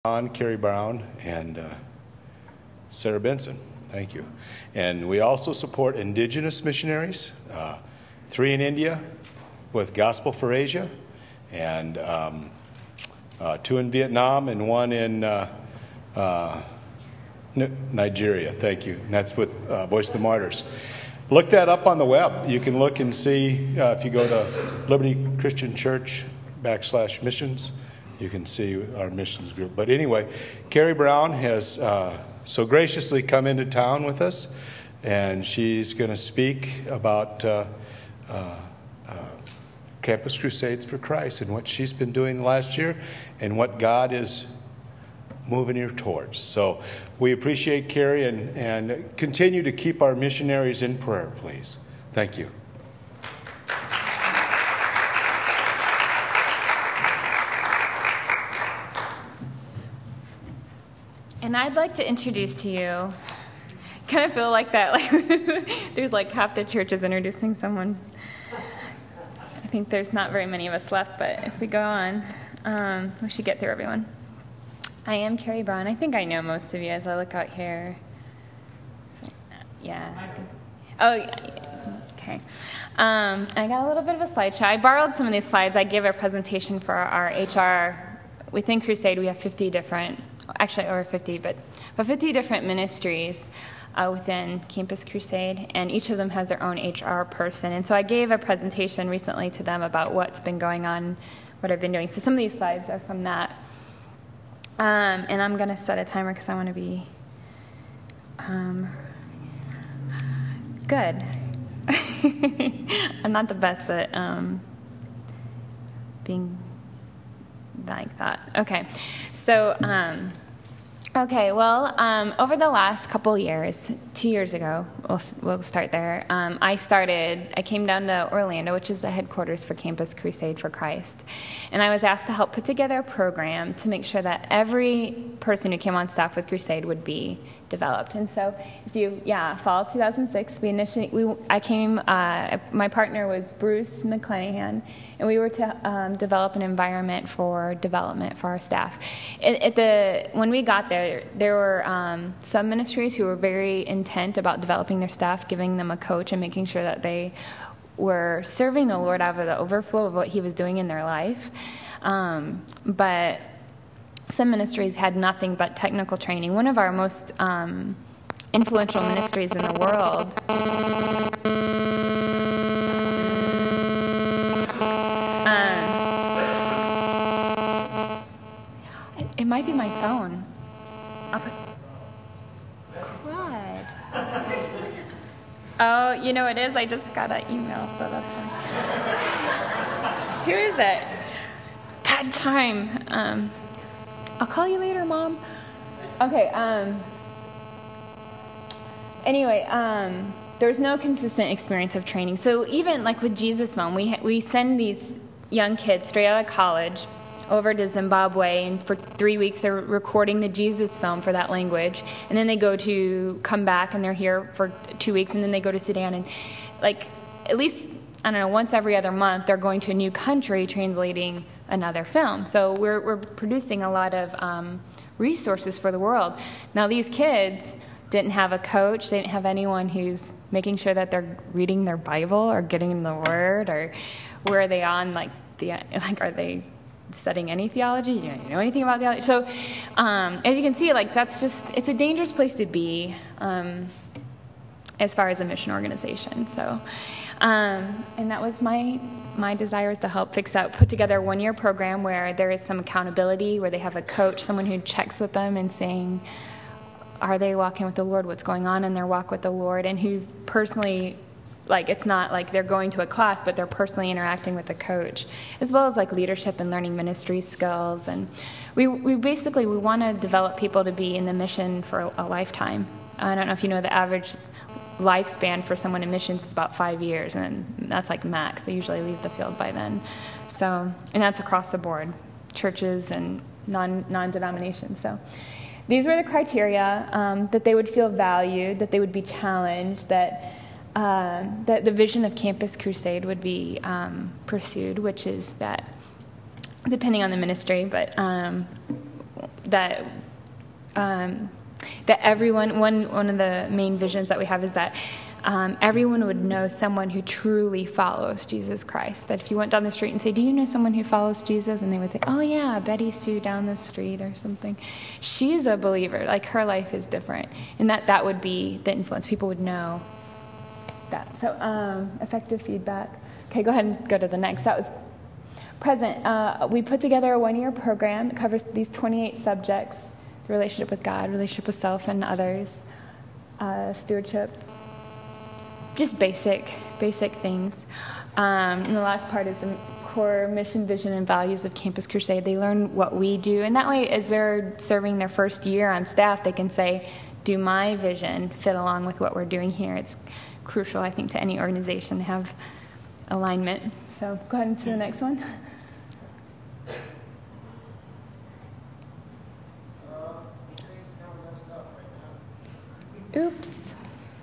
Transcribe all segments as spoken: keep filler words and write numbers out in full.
On Carrie Brown and uh, Sarah Benson. Thank you. And we also support indigenous missionaries, uh, three in India with Gospel for Asia, and um, uh, two in Vietnam and one in uh, uh, Nigeria. Thank you. And that's with uh, Voice of the Martyrs. Look that up on the web. You can look and see uh, if you go to Liberty Christian Church backslash missions. You can see our missions group. But anyway, Carrie Brown has uh, so graciously come into town with us, and she's going to speak about uh, uh, uh, Campus Crusades for Christ and what she's been doing last year and what God is moving her towards. So we appreciate Carrie, and, and continue to keep our missionaries in prayer, please. Thank you. And I'd like to introduce to you, kind of feel like that, like there's like half the church is introducing someone. I think there's not very many of us left, but if we go on, um, we should get through everyone. I am Carrie Brown. I think I know most of you as I look out here. So, yeah. Oh, yeah. Okay. Um, I got a little bit of a slideshow. I borrowed some of these slides. I gave a presentation for our H R. Within Crusade, we have fifty different, actually over fifty, but, but fifty different ministries uh, within Campus Crusade, and each of them has their own H R person. And so I gave a presentation recently to them about what's been going on, what I've been doing. So some of these slides are from that. Um, and I'm going to set a timer because I want to be um, good. I'm not the best at um, being like that. Okay. So, um, okay, well, um, over the last couple years, two years ago, we'll, we'll start there, um, I started, I came down to Orlando, which is the headquarters for Campus Crusade for Christ, and I was asked to help put together a program to make sure that every person who came on staff with Crusade would be developed. And so if you, yeah, fall of two thousand six, we initially, we, I came, uh, my partner was Bruce McClanahan, and we were to um, develop an environment for development for our staff. At, at the, when we got there, there were um, some ministries who were very intent about developing their staff, giving them a coach and making sure that they were serving the Lord out of the overflow of what he was doing in their life. Um, but some ministries had nothing but technical training. One of our most um, influential ministries in the world um, it, it might be my phone. I'll put, crud. Oh, you know it is? I just got an email, so that's fine. Who is it? Bad time. Um, I'll call you later, Mom. Okay, um, anyway, um, there's no consistent experience of training. So even like with Jesus Film, we, ha- we send these young kids straight out of college over to Zimbabwe, and for three weeks they're recording the Jesus Film for that language, and then they go to come back and they're here for two weeks, and then they go to Sudan, and like at least, I don't know, once every other month they're going to a new country translating another film. So we're we're producing a lot of um, resources for the world. Now these kids didn't have a coach, they didn't have anyone who's making sure that they're reading their Bible or getting the Word, or where are they on like the like are they studying any theology? Do you know anything about theology? So um, as you can see, like that's just it's a dangerous place to be um, as far as a mission organization. So um, and that was my. My desire is to help fix that, put together a one-year program where there is some accountability, where they have a coach, someone who checks with them and saying, are they walking with the Lord? What's going on in their walk with the Lord? And who's personally, like, it's not like they're going to a class, but they're personally interacting with the coach, as well as like leadership and learning ministry skills. And we, we basically, we want to develop people to be in the mission for a, a lifetime. I don't know if you know the average lifespan for someone in missions is about five years, and that's like max. They usually leave the field by then. So, and that's across the board, churches and non non-denominations. So, these were the criteria: um, that they would feel valued, that they would be challenged, that uh, that the vision of Campus Crusade would be um, pursued, which is that, depending on the ministry, but um, that um, that everyone, one, one of the main visions that we have is that um, everyone would know someone who truly follows Jesus Christ. That if you went down the street and say, do you know someone who follows Jesus? And they would say, oh yeah, Betty Sue down the street or something. She's a believer. Like, her life is different. And that, that would be the influence. People would know that. So um, effective feedback. Okay, go ahead and go to the next. That was present. Uh, we put together a one-year program. It covers these twenty-eight subjects: the relationship with God, relationship with self and others, uh, stewardship, just basic, basic things. Um, and the last part is the core mission, vision, and values of Campus Crusade. They learn what we do, and that way, as they're serving their first year on staff, they can say, do my vision fit along with what we're doing here? It's crucial, I think, to any organization to have alignment. So go ahead to the next one. Oops.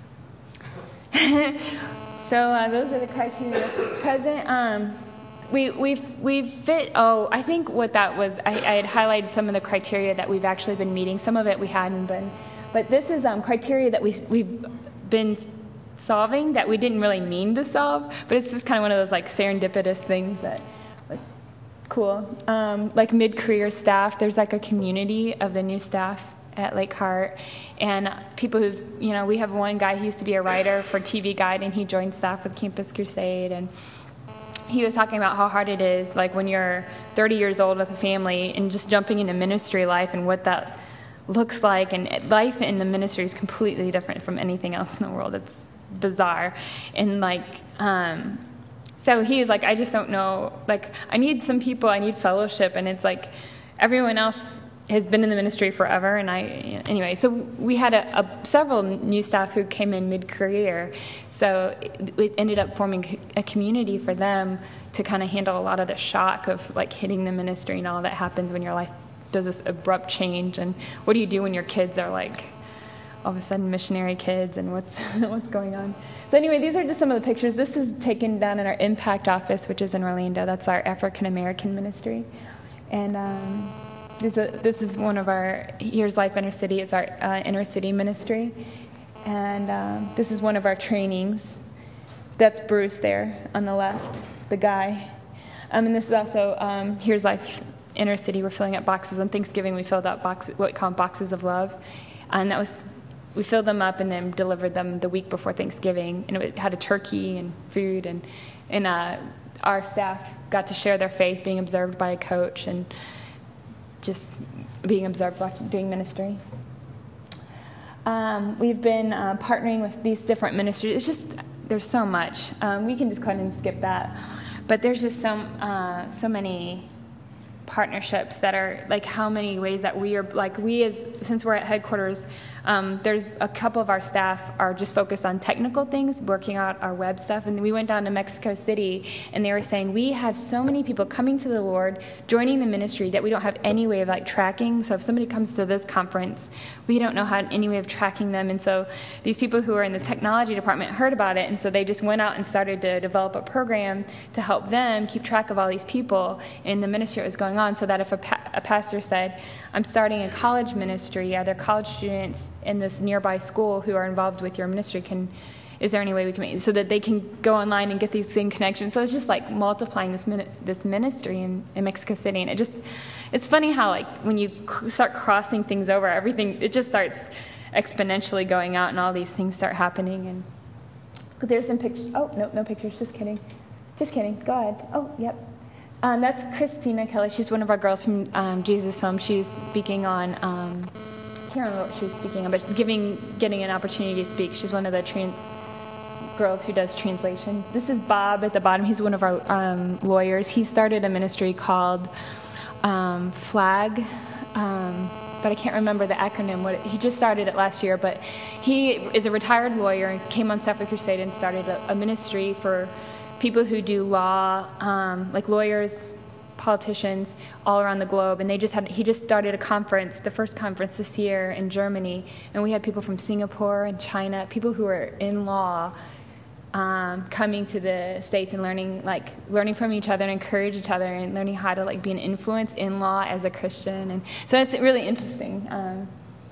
So uh, those are the criteria present. Um, we, we've, we've fit, oh, I think what that was, I, I had highlighted some of the criteria that we've actually been meeting. Some of it we hadn't been. But this is um, criteria that we, we've been solving that we didn't really mean to solve. But it's just kind of one of those like serendipitous things that, like, cool. Um, like mid-career staff, there's like a community of the new staff at Lake Hart, and people who've, you know, we have one guy who used to be a writer for T V Guide, and he joined staff with Campus Crusade, and he was talking about how hard it is, like when you're thirty years old with a family and just jumping into ministry life and what that looks like, and life in the ministry is completely different from anything else in the world. It's bizarre, and like, um, so he was like, I just don't know, like, I need some people, I need fellowship, and it's like everyone else has been in the ministry forever, and I, anyway, so we had a, a, several new staff who came in mid-career, so it, it ended up forming a community for them to kind of handle a lot of the shock of like hitting the ministry and all that happens when your life does this abrupt change, and what do you do when your kids are like all of a sudden missionary kids, and what's what's going on. So anyway, these are just some of the pictures. This is taken down in our Impact office, which is in Orlando. That's our African American ministry, and um, This is, a, this is one of our, here's Life Inner City, it's our uh, inner city ministry. And um, this is one of our trainings. That's Bruce there on the left, the guy. Um, and this is also, um, here's Life Inner City. We're filling up boxes. On Thanksgiving, we filled out boxes, what we call boxes of love. And that was, we filled them up and then delivered them the week before Thanksgiving. And it had a turkey and food. And, and uh, our staff got to share their faith, being observed by a coach, and just being observed watching, doing ministry. Um, we've been uh, partnering with these different ministries. It's just, there's so much. Um, we can just go ahead and skip that. But there's just so, uh, so many partnerships that are, like, how many ways that we are, like, we as, since we're at headquarters, um, there's a couple of our staff are just focused on technical things, working out our web stuff. And we went down to Mexico City, and they were saying, we have so many people coming to the Lord, joining the ministry, that we don't have any way of, like, tracking. So if somebody comes to this conference, we don't know how any way of tracking them. And so these people who are in the technology department heard about it, and so they just went out and started to develop a program to help them keep track of all these people in the ministry that was going on, so that if a, pa- a pastor said, I'm starting a college ministry, are there college students in this nearby school who are involved with your ministry? Can, is there any way we can make it so that they can go online and get these same connections? So it's just like multiplying this min- this ministry in, in Mexico City, and it just, it's funny how, like, when you c- start crossing things over, everything, it just starts exponentially going out, and all these things start happening. And there's some pictures. Oh, no, no pictures. Just kidding. Just kidding. Go ahead. Oh, yep. Um, that's Christina Kelly. She's one of our girls from um, Jesus Film. She's speaking on, um, I can't remember what she was speaking on, but giving, getting an opportunity to speak. She's one of the trans- girls who does translation. This is Bob at the bottom. He's one of our um, lawyers. He started a ministry called um, Flag, um, but I can't remember the acronym. What it, he just started it last year, but he is a retired lawyer and came on staff with Crusade and started a, a ministry for people who do law, um, like lawyers, politicians, all around the globe. And they just had, he just started a conference, the first conference this year in Germany. And we had people from Singapore and China, people who are in law, um, coming to the States and learning, like, learning from each other and encourage each other and learning how to, like, be an influence in law as a Christian. And so it's really interesting. Um,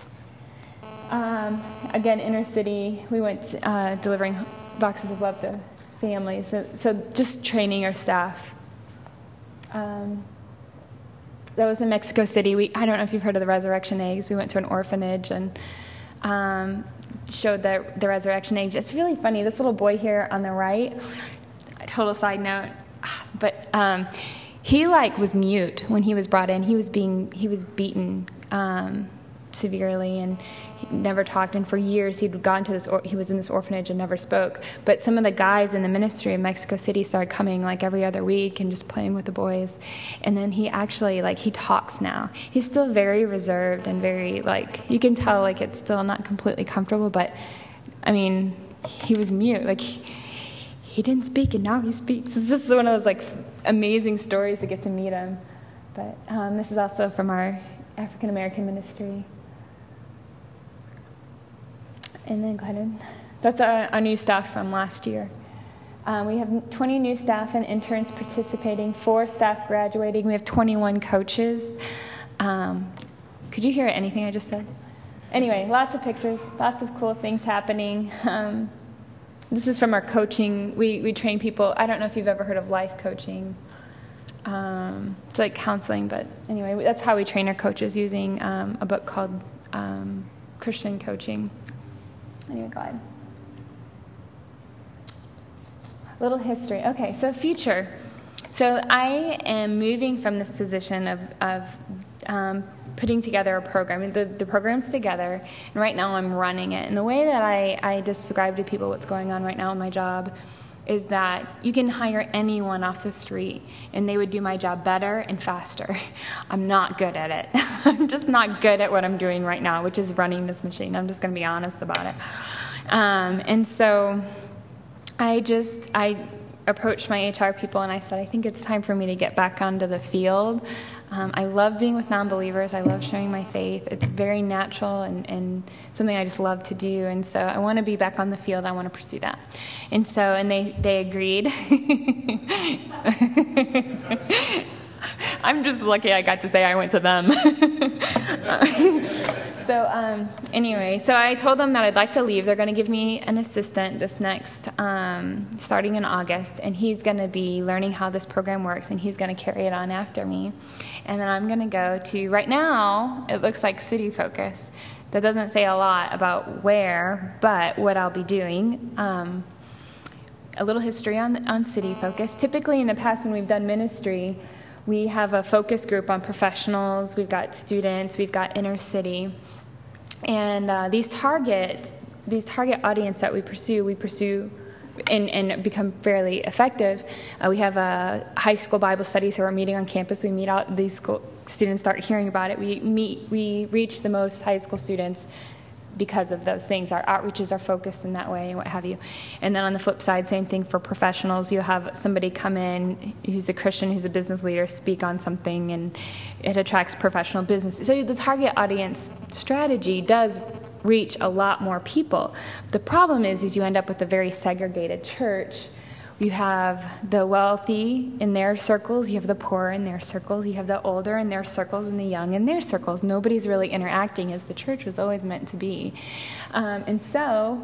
um, again, inner city, we went uh, delivering boxes of love to families. So, so just training our staff. Um, that was in Mexico City. We, I don't know if you've heard of the Resurrection Eggs. We went to an orphanage and um, showed the, the Resurrection Eggs. It's really funny. This little boy here on the right, a total side note, but um, he like was mute when he was brought in. He was being he was beaten um, severely, and he never talked. And for years, he'd gone to this. Or, he was in this orphanage and never spoke. But some of the guys in the ministry in Mexico City started coming like every other week and just playing with the boys. And then he actually like he talks now. He's still very reserved and very like you can tell like it's still not completely comfortable. But I mean, he was mute. Like he, he didn't speak, and now he speaks. It's just one of those like amazing stories to get to meet him. But um, this is also from our African American ministry. And then go ahead and, that's our, our new staff from last year. Um, we have twenty new staff and interns participating, four staff graduating. We have twenty-one coaches. Um, could you hear anything I just said? Anyway, lots of pictures, lots of cool things happening. Um, this is from our coaching. We, we train people. I don't know if you've ever heard of life coaching. Um, it's like counseling, but anyway, that's how we train our coaches using um, a book called um, Christian Coaching. Anyway, go ahead. Little history. Okay, so future. So I am moving from this position of, of um, putting together a program. The, the program's together, and right now I'm running it. And the way that I, I describe to people what's going on right now in my job is that you can hire anyone off the street, and they would do my job better and faster. I'm not good at it. I'm just not good at what I'm doing right now, which is running this machine. I'm just going to be honest about it. Um, and so I just, I approached my H R people, and I said, I think it's time for me to get back onto the field. Um, I love being with non-believers. I love sharing my faith. It's very natural and, and something I just love to do. And so I want to be back on the field. I want to pursue that. And so, and they, they agreed. I'm just lucky I got to say I went to them. So um, anyway, so I told them that I'd like to leave. They're going to give me an assistant this next, um, starting in August, and he's going to be learning how this program works, and he's going to carry it on after me. And then I'm going to go to, right now, it looks like City Focus. That doesn't say a lot about where, but what I'll be doing. Um, a little history on, on City Focus. Typically in the past when we've done ministry, we have a focus group on professionals, we've got students, we've got inner city. And uh, these targets, these target audience that we pursue, we pursue and, and become fairly effective. Uh, we have uh, high school Bible studies who are meeting on campus. We meet out, these school students start hearing about it. We meet, we reach the most high school students because of those things. Our outreaches are focused in that way and what have you. And then on the flip side, same thing for professionals. You have somebody come in who's a Christian, who's a business leader, speak on something, and it attracts professional business. So the target audience strategy does reach a lot more people. The problem is, is you end up with a very segregated church. You have the wealthy in their circles, you have the poor in their circles, you have the older in their circles, and the young in their circles. Nobody's really interacting as the church was always meant to be. Um, and so,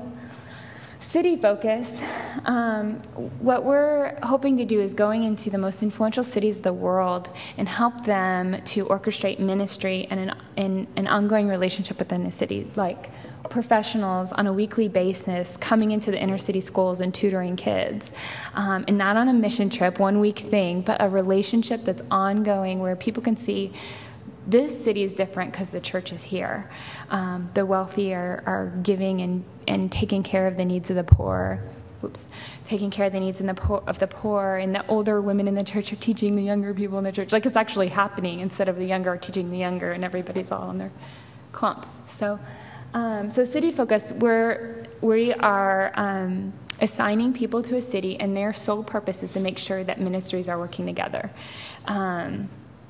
City Focus, um, what we're hoping to do is going into the most influential cities of the world and help them to orchestrate ministry and an, and an ongoing relationship within the city, like professionals on a weekly basis coming into the inner city schools and tutoring kids, um, and not on a mission trip, one week thing, but a relationship that's ongoing where people can see this city is different because the church is here. Um, the wealthy are, are giving and, and taking care of the needs of the poor. Oops, taking care of the needs in the po- of the poor, and the older women in the church are teaching the younger people in the church. Like, it's actually happening instead of the younger teaching the younger, and everybody's all in their clump. So, um, so City Focus, we're, we are um, assigning people to a city, and their sole purpose is to make sure that ministries are working together. Um,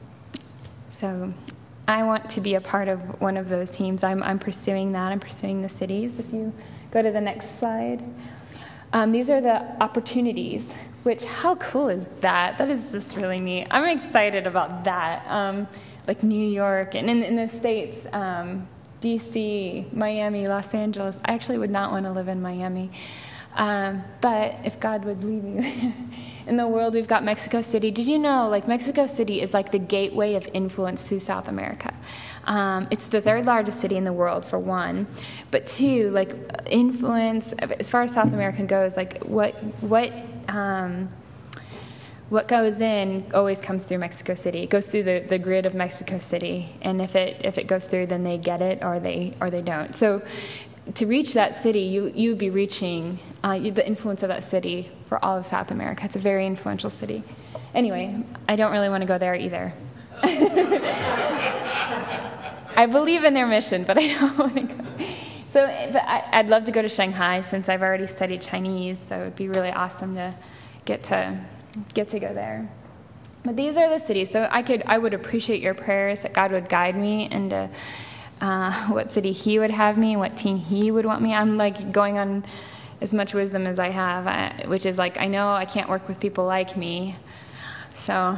so I want to be a part of one of those teams. I'm, I'm pursuing that. I'm pursuing the cities. If you go to the next slide. Um, these are the opportunities, which, how cool is that? That is just really neat. I'm excited about that. Um, like New York, and in, in the States, um, D C, Miami, Los Angeles. I actually would not want to live in Miami. Um, but if God would lead me. In the world, we've got Mexico City. Did you know, like, Mexico City is like the gateway of influence to South America? Um, it's the third largest city in the world, for one. But two, like, influence, as far as South America goes, like, what, what, um, what goes in always comes through Mexico City. It goes through the, the grid of Mexico City. And if it, if it goes through, then they get it, or they, or they don't. So, to reach that city, you you would be reaching uh, you, the influence of that city for all of South America. It's a very influential city. Anyway, I don't really want to go there either. I believe in their mission, but I don't want to go. So, but I, I'd love to go to Shanghai since I've already studied Chinese. So it would be really awesome to get to get to go there. But these are the cities. So I could I would appreciate your prayers that God would guide me into Uh, what city he would have me, what team he would want me. I'm like going on as much wisdom as I have, I, which is like, I know I can't work with people like me, so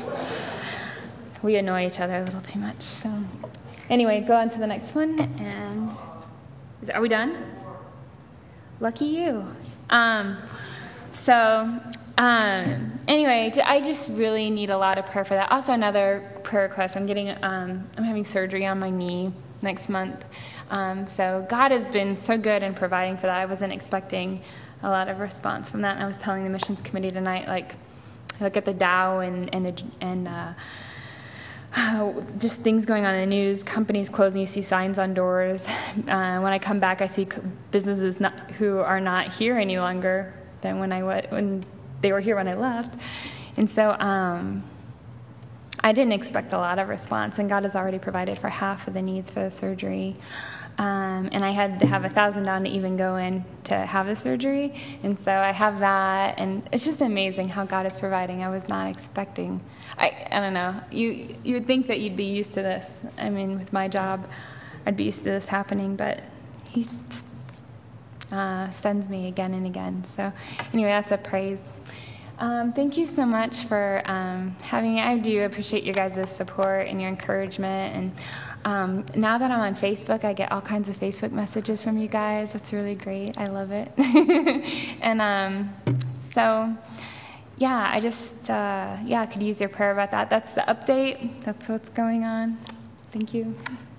we annoy each other a little too much. So anyway, go on to the next one. And is, are we done? Lucky you. Um, so um, anyway, I just really need a lot of prayer for that. Also, another prayer request. I'm getting, um, I'm having surgery on my knee next month. Um, so God has been so good in providing for that. I wasn't expecting a lot of response from that. And I was telling the missions committee tonight, like, look at the Dow and and the, and uh, just things going on in the news. Companies closing. You see signs on doors. Uh, when I come back, I see businesses not, who are not here any longer than when I when they were here when I left. And so um, I didn't expect a lot of response, and God has already provided for half of the needs for the surgery. Um, and I had to have a thousand down to even go in to have the surgery. And so I have that, and it's just amazing how God is providing. I was not expecting. I I don't know. You you would think that you'd be used to this. I mean, with my job, I'd be used to this happening, but He uh, stuns me again and again. So anyway, that's a praise. Um, thank you so much for um, having me. I do appreciate your guys' support and your encouragement. And um, now that I'm on Facebook, I get all kinds of Facebook messages from you guys. That's really great. I love it. and um, so, yeah, I just, uh, yeah, I could use your prayer about that. That's the update. That's what's going on. Thank you.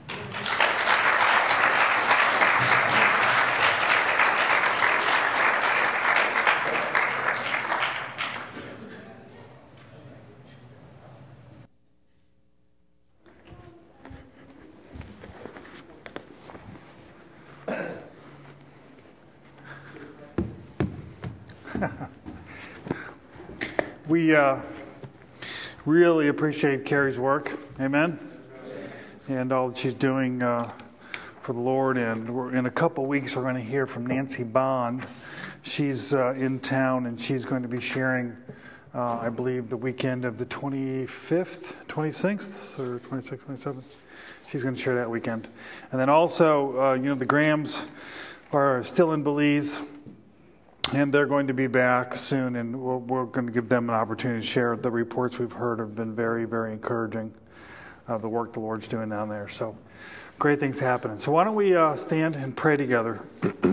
We uh, really appreciate Carrie's work, amen, and all that she's doing uh, for the Lord. And we're, in a couple weeks, we're going to hear from Nancy Bond. She's uh, in town, and she's going to be sharing, uh, I believe, the weekend of the twenty-fifth, twenty-sixth, or twenty-sixth, twenty-seventh. She's going to share that weekend. And then also, uh, you know, the Grahams are still in Belize. And they're going to be back soon, and we're, we're going to give them an opportunity to share. The reports we've heard have been very, very encouraging of the work the Lord's doing down there. So great things happening. So why don't we uh, stand and pray together.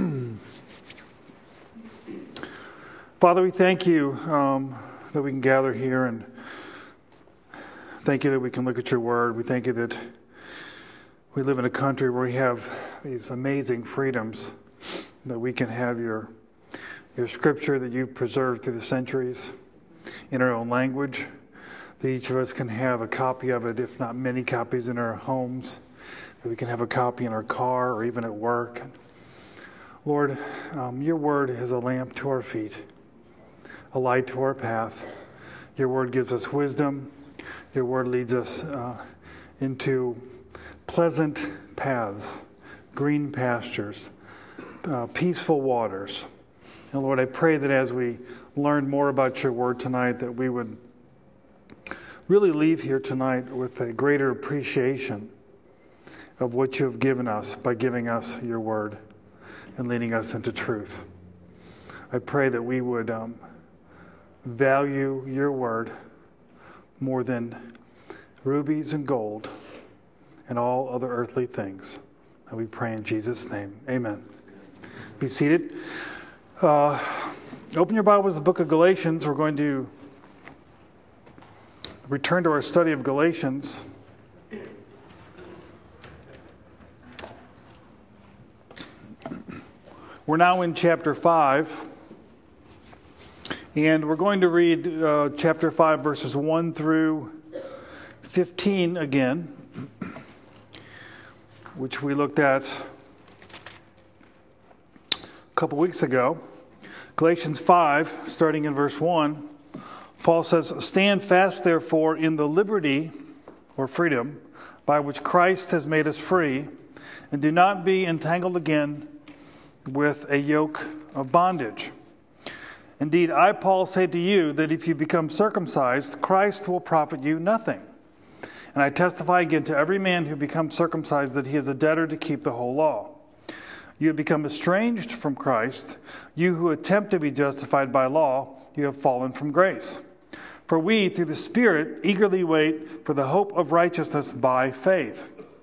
Father, we thank you um, that we can gather here, and thank you that we can look at your word. We thank you that we live in a country where we have these amazing freedoms, that we can have your Your scripture that you've preserved through the centuries in our own language, that each of us can have a copy of it, if not many copies in our homes, that we can have a copy in our car or even at work. Lord, um, your word is a lamp to our feet, a light to our path. Your word gives us wisdom. Your word leads us uh, into pleasant paths, green pastures, uh, peaceful waters. And Lord, I pray that as we learn more about your word tonight, that we would really leave here tonight with a greater appreciation of what you have given us by giving us your word and leading us into truth. I pray that we would um, value your word more than rubies and gold and all other earthly things. And we pray in Jesus' name. Amen. Be seated. Uh, open your Bibles to the book of Galatians. We're going to return to our study of Galatians. We're now in chapter five. And we're going to read uh, chapter five, verses one through fifteen again, which we looked at a couple weeks ago. Galatians five, starting in verse one, Paul says, "Stand fast, therefore, in the liberty," or freedom, "by which Christ has made us free, and do not be entangled again with a yoke of bondage. Indeed, I, Paul, say to you that if you become circumcised, Christ will profit you nothing. And I testify again to every man who becomes circumcised that he is a debtor to keep the whole law. You have become estranged from Christ. You who attempt to be justified by law, you have fallen from grace. For we, through the Spirit, eagerly wait for the hope of righteousness by faith.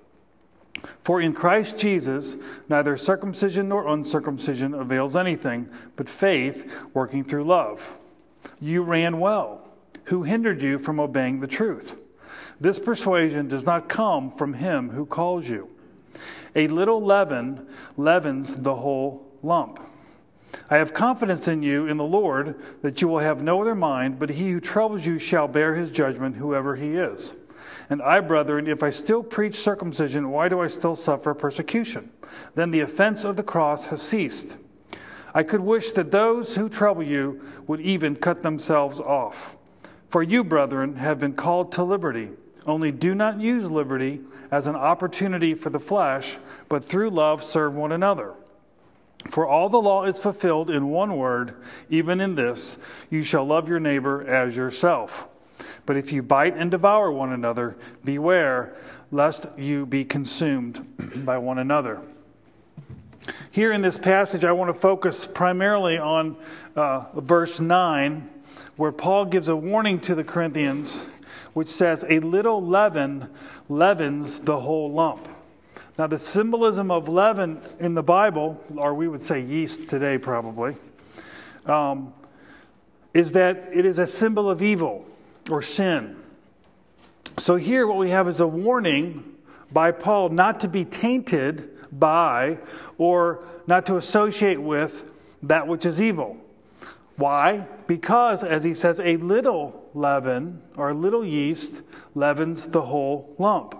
For in Christ Jesus, neither circumcision nor uncircumcision avails anything, but faith working through love. You ran well. Who hindered you from obeying the truth? This persuasion does not come from him who calls you. A little leaven leavens the whole lump. I have confidence in you in the Lord that you will have no other mind, but he who troubles you shall bear his judgment, whoever he is. And I, brethren, if I still preach circumcision, why do I still suffer persecution? Then the offense of the cross has ceased. I could wish that those who trouble you would even cut themselves off. For you, brethren, have been called to liberty. Only do not use liberty as an opportunity for the flesh, but through love serve one another. For all the law is fulfilled in one word, even in this, you shall love your neighbor as yourself. But if you bite and devour one another, beware lest you be consumed by one another." Here in this passage, I want to focus primarily on uh, verse nine, where Paul gives a warning to the Corinthians, which says, "A little leaven leavens the whole lump." Now, the symbolism of leaven in the Bible, or we would say yeast today probably, um, is that it is a symbol of evil or sin. So here what we have is a warning by Paul not to be tainted by or not to associate with that which is evil. Why? Because, as he says, a little leaven or a little yeast leavens the whole lump.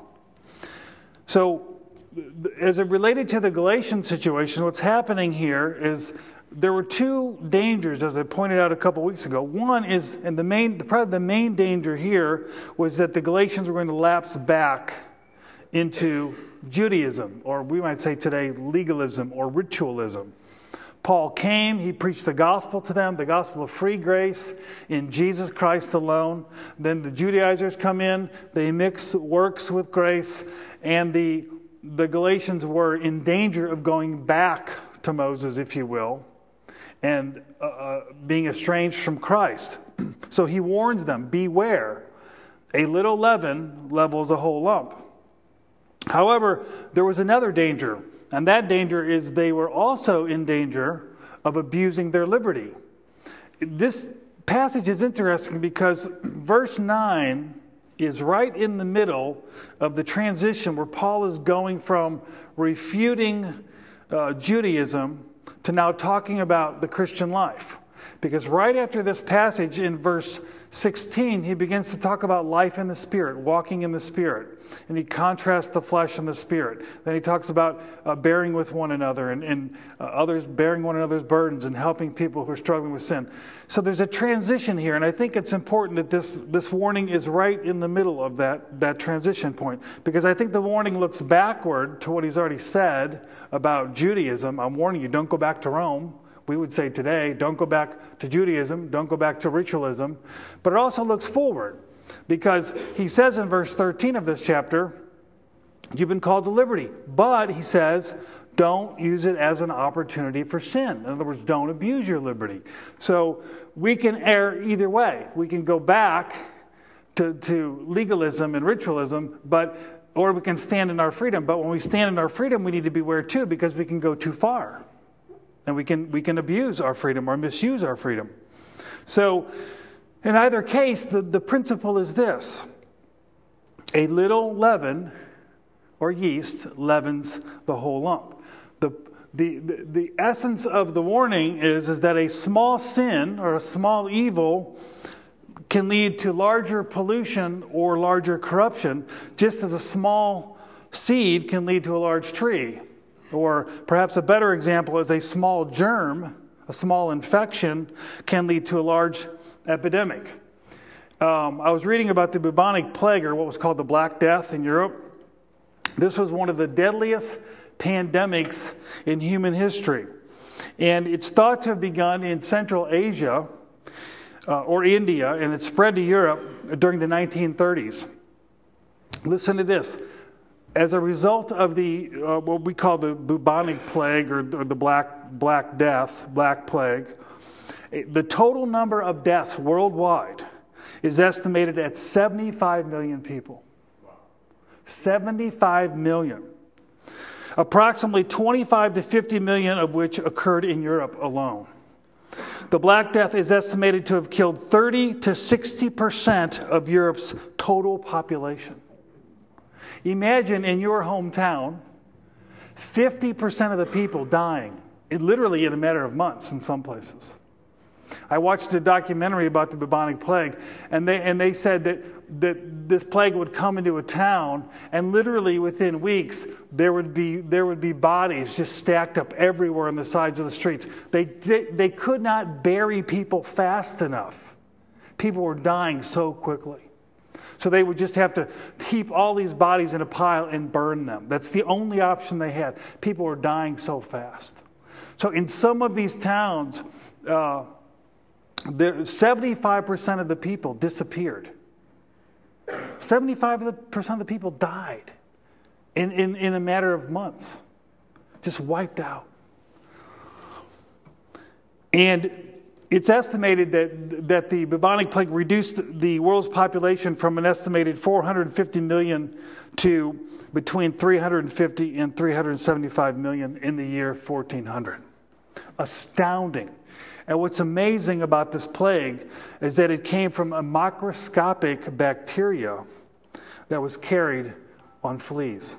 So as it related to the Galatian situation, what's happening here is there were two dangers, as I pointed out a couple weeks ago. One is, and the main, probably the main danger here was that the Galatians were going to lapse back into Judaism, or we might say today legalism or ritualism. Paul came, he preached the gospel to them, the gospel of free grace in Jesus Christ alone. Then the Judaizers come in, they mix works with grace, and the, the Galatians were in danger of going back to Moses, if you will, and uh, uh, being estranged from Christ. So he warns them, beware. A little leaven levels a whole lump. However, there was another danger, and that danger is they were also in danger of abusing their liberty. This passage is interesting because verse nine is right in the middle of the transition where Paul is going from refuting uh, Judaism to now talking about the Christian life. Because right after this passage in verse sixteen, he begins to talk about life in the Spirit, walking in the Spirit. And he contrasts the flesh and the Spirit. Then he talks about uh, bearing with one another and, and uh, others bearing one another's burdens and helping people who are struggling with sin. So there's a transition here, and I think it's important that this, this warning is right in the middle of that, that transition point. Because I think the warning looks backward to what he's already said about Judaism. I'm warning you, don't go back to Rome. We would say today, don't go back to Judaism, don't go back to ritualism. But it also looks forward, because he says in verse thirteen of this chapter, you've been called to liberty. But, he says, Don't use it as an opportunity for sin. In other words, don't abuse your liberty. So we can err either way. We can go back to, to legalism and ritualism, but or we can stand in our freedom. But when we stand in our freedom, we need to beware too, because we can go too far. And we can we can abuse our freedom or misuse our freedom. So in either case, the, the principle is this. A little leaven or yeast leavens the whole lump. The, the, the, the essence of the warning is, is that a small sin or a small evil can lead to larger pollution or larger corruption, just as a small seed can lead to a large tree. Or perhaps a better example is a small germ, a small infection, can lead to a large epidemic. Um, I was reading about the bubonic plague, or what was called the Black Death in Europe. This was one of the deadliest pandemics in human history. And it's thought to have begun in Central Asia uh, or India, and it spread to Europe during the nineteen thirties. Listen to this. As a result of the uh, what we call the bubonic plague, or, or the Black, Black Death, Black Plague, the total number of deaths worldwide is estimated at seventy-five million people. seventy-five million. Approximately twenty-five to fifty million of which occurred in Europe alone. The Black Death is estimated to have killed thirty to sixty percent of Europe's total population. Imagine in your hometown, fifty percent of the people dying, it literally in a matter of months in some places. I watched a documentary about the bubonic plague, and they and they said that, that this plague would come into a town, and literally within weeks there would be there would be bodies just stacked up everywhere on the sides of the streets. They they, they could not bury people fast enough. People were dying so quickly. So they would just have to heap all these bodies in a pile and burn them. That's the only option they had. People were dying so fast. So in some of these towns, uh, the seventy-five percent of the people disappeared. seventy-five percent of the people died in, in, in a matter of months. Just wiped out. And it's estimated that, that the bubonic plague reduced the world's population from an estimated four hundred fifty million to between three hundred fifty and three hundred seventy-five million in the year fourteen hundred. Astounding. And what's amazing about this plague is that it came from a microscopic bacteria that was carried on fleas.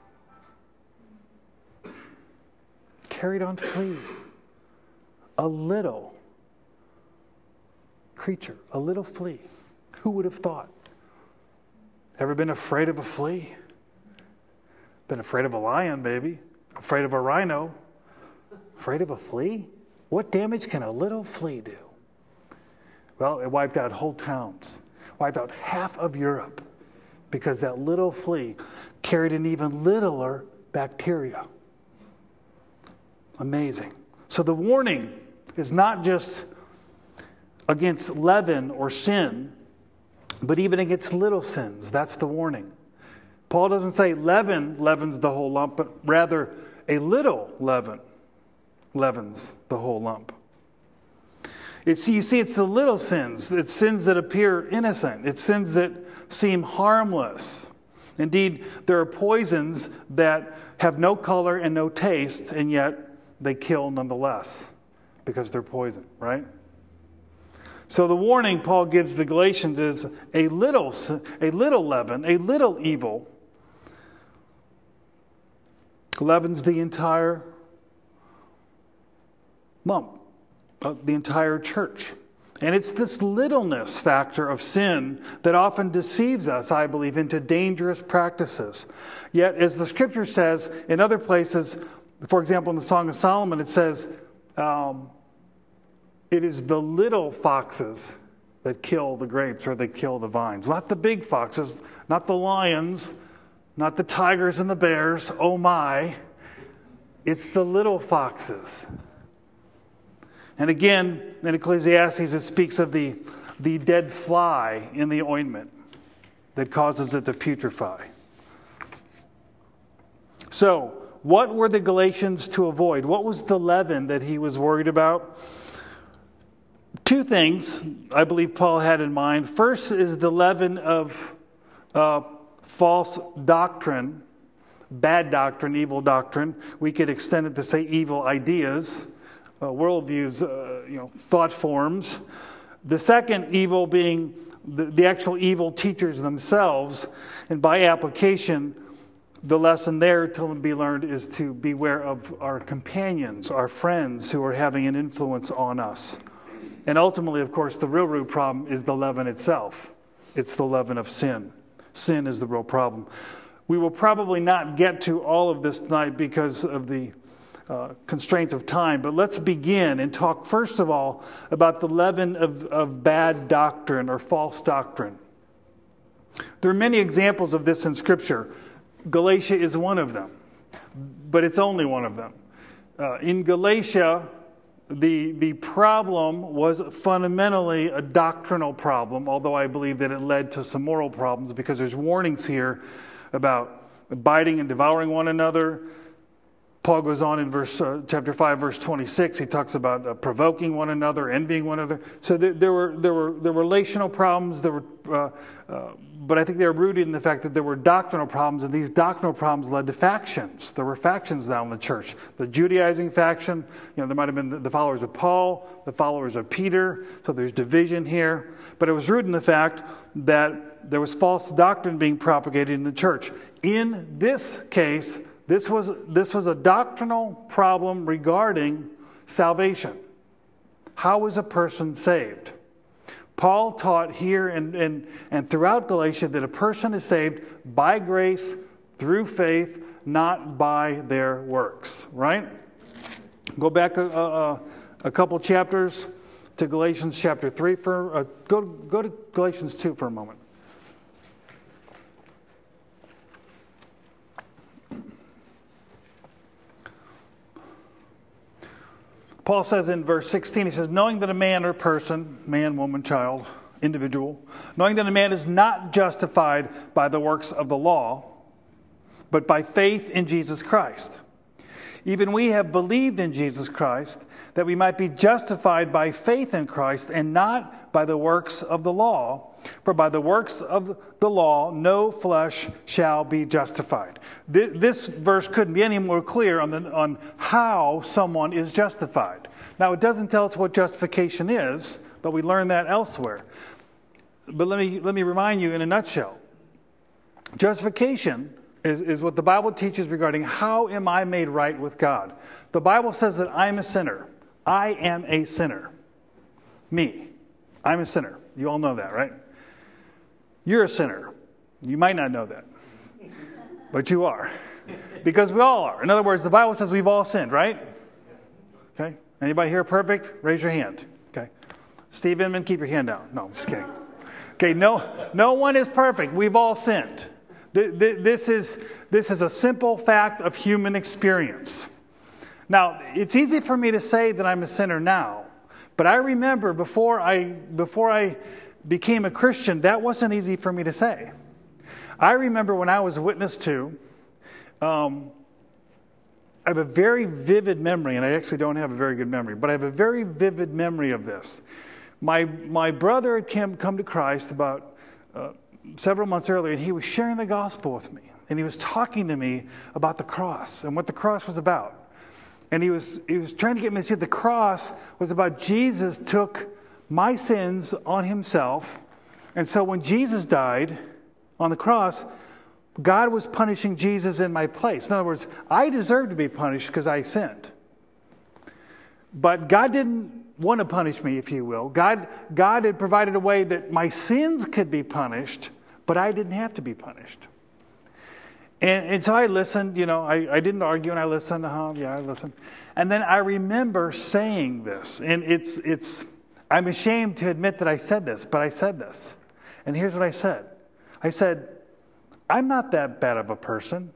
Carried on fleas. A little creature, a little flea. Who would have thought? Ever been afraid of a flea? Been afraid of a lion, maybe. Afraid of a rhino. Afraid of a flea? What damage can a little flea do? Well, it wiped out whole towns. Wiped out half of Europe because that little flea carried an even littler bacteria. Amazing. So the warning is not just against leaven or sin, but even against little sins. That's the warning. Paul doesn't say leaven leavens the whole lump, but rather a little leaven leavens the whole lump. It's, you see, it's the little sins. It's sins that appear innocent. It's sins that seem harmless. Indeed, there are poisons that have no color and no taste, and yet they kill nonetheless because they're poison, right? So the warning Paul gives the Galatians is a little, a little leaven, a little evil leavens the entire lump, uh, the entire church. And it's this littleness factor of sin that often deceives us, I believe, into dangerous practices. Yet, as the scripture says in other places, for example, in the Song of Solomon, it says, um, it is the little foxes that kill the grapes or that kill the vines. Not the big foxes, not the lions, not the tigers and the bears, oh my. It's the little foxes. And again, in Ecclesiastes, it speaks of the, the dead fly in the ointment that causes it to putrefy. So, What were the Galatians to avoid? What was the leaven that he was worried about? Two things I believe Paul had in mind. First is the leaven of uh, false doctrine, bad doctrine, evil doctrine. We could extend it to say evil ideas, uh, worldviews, uh, you know, thought forms. The second evil being the, the actual evil teachers themselves, and by application, the lesson there to be learned is to beware of our companions, our friends who are having an influence on us. And ultimately, of course, the real root problem is the leaven itself. It's the leaven of sin. Sin is the real problem. We will probably not get to all of this tonight because of the uh, constraints of time, but let's begin and talk first of all about the leaven of, of bad doctrine or false doctrine. There are many examples of this in Scripture. Galatia is one of them, but it's only one of them. Uh, in Galatia, the, the problem was fundamentally a doctrinal problem, although I believe that it led to some moral problems because there's warnings here about biting and devouring one another. Paul goes on in verse uh, chapter five, verse twenty-six. He talks about uh, provoking one another, envying one another. So th- there were there were there were relational problems. There were, uh, uh, but I think they were rooted in the fact that there were doctrinal problems, and these doctrinal problems led to factions. There were factions now in the church. The Judaizing faction. You know, there might have been the, the followers of Paul, the followers of Peter. So there's division here. But it was rooted in the fact that there was false doctrine being propagated in the church. In this case, This was, this was a doctrinal problem regarding salvation. How is a person saved? Paul taught here and, and, and throughout Galatia that a person is saved by grace, through faith, not by their works. Right? Go back a, a, a couple chapters to Galatians chapter three. For uh, go, go to Galatians two for a moment. Paul says in verse sixteen, he says, knowing that a man or person, man, woman, child, individual, knowing that a man is not justified by the works of the law, but by faith in Jesus Christ. Even we have believed in Jesus Christ, that we might be justified by faith in Christ and not by the works of the law. For by the works of the law, no flesh shall be justified. This verse couldn't be any more clear on, the, on how someone is justified. Now, it doesn't tell us what justification is, but we learn that elsewhere. But let me, let me remind you in a nutshell. Justification is, is what the Bible teaches regarding how am I made right with God. The Bible says that I'm a sinner. I am a sinner. Me. I'm a sinner. You all know that, right? You're a sinner. You might not know that. But you are. Because we all are. In other words, the Bible says we've all sinned, right? Okay. Anybody here perfect? Raise your hand. Okay. Steve Inman, keep your hand down. No, I'm just kidding. Okay, no, no one is perfect. We've all sinned. This is, this is a simple fact of human experience. Now, it's easy for me to say that I'm a sinner now, but I remember before I before I became a Christian, that wasn't easy for me to say. I remember when I was witnessed to, um, I have a very vivid memory, and I actually don't have a very good memory, but I have a very vivid memory of this. My my brother had come, come to Christ about uh, several months earlier, and he was sharing the gospel with me, and he was talking to me about the cross and what the cross was about. And he was he was trying to get me to see the cross was about Jesus took my sins on himself. And so when Jesus died on the cross, God was punishing Jesus in my place. In other words, I deserved to be punished because I sinned. But God didn't want to punish me, if you will. God, God had provided a way that my sins could be punished, but I didn't have to be punished. And, and so I listened, you know, I, I didn't argue, and I listened, uh-huh, yeah, I listened. And then I remember saying this, and it's, it's, I'm ashamed to admit that I said this, but I said this. And here's what I said. I said, I'm not that bad of a person.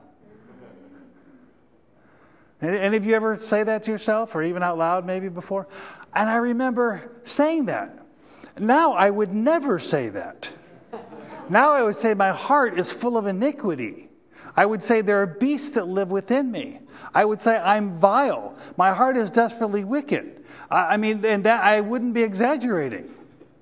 Any of you ever say that to yourself, or even out loud maybe before? And I remember saying that. Now I would never say that. Now I would say my heart is full of iniquity. I would say there are beasts that live within me. I would say I'm vile. My heart is desperately wicked. I, I mean, and that I wouldn't be exaggerating.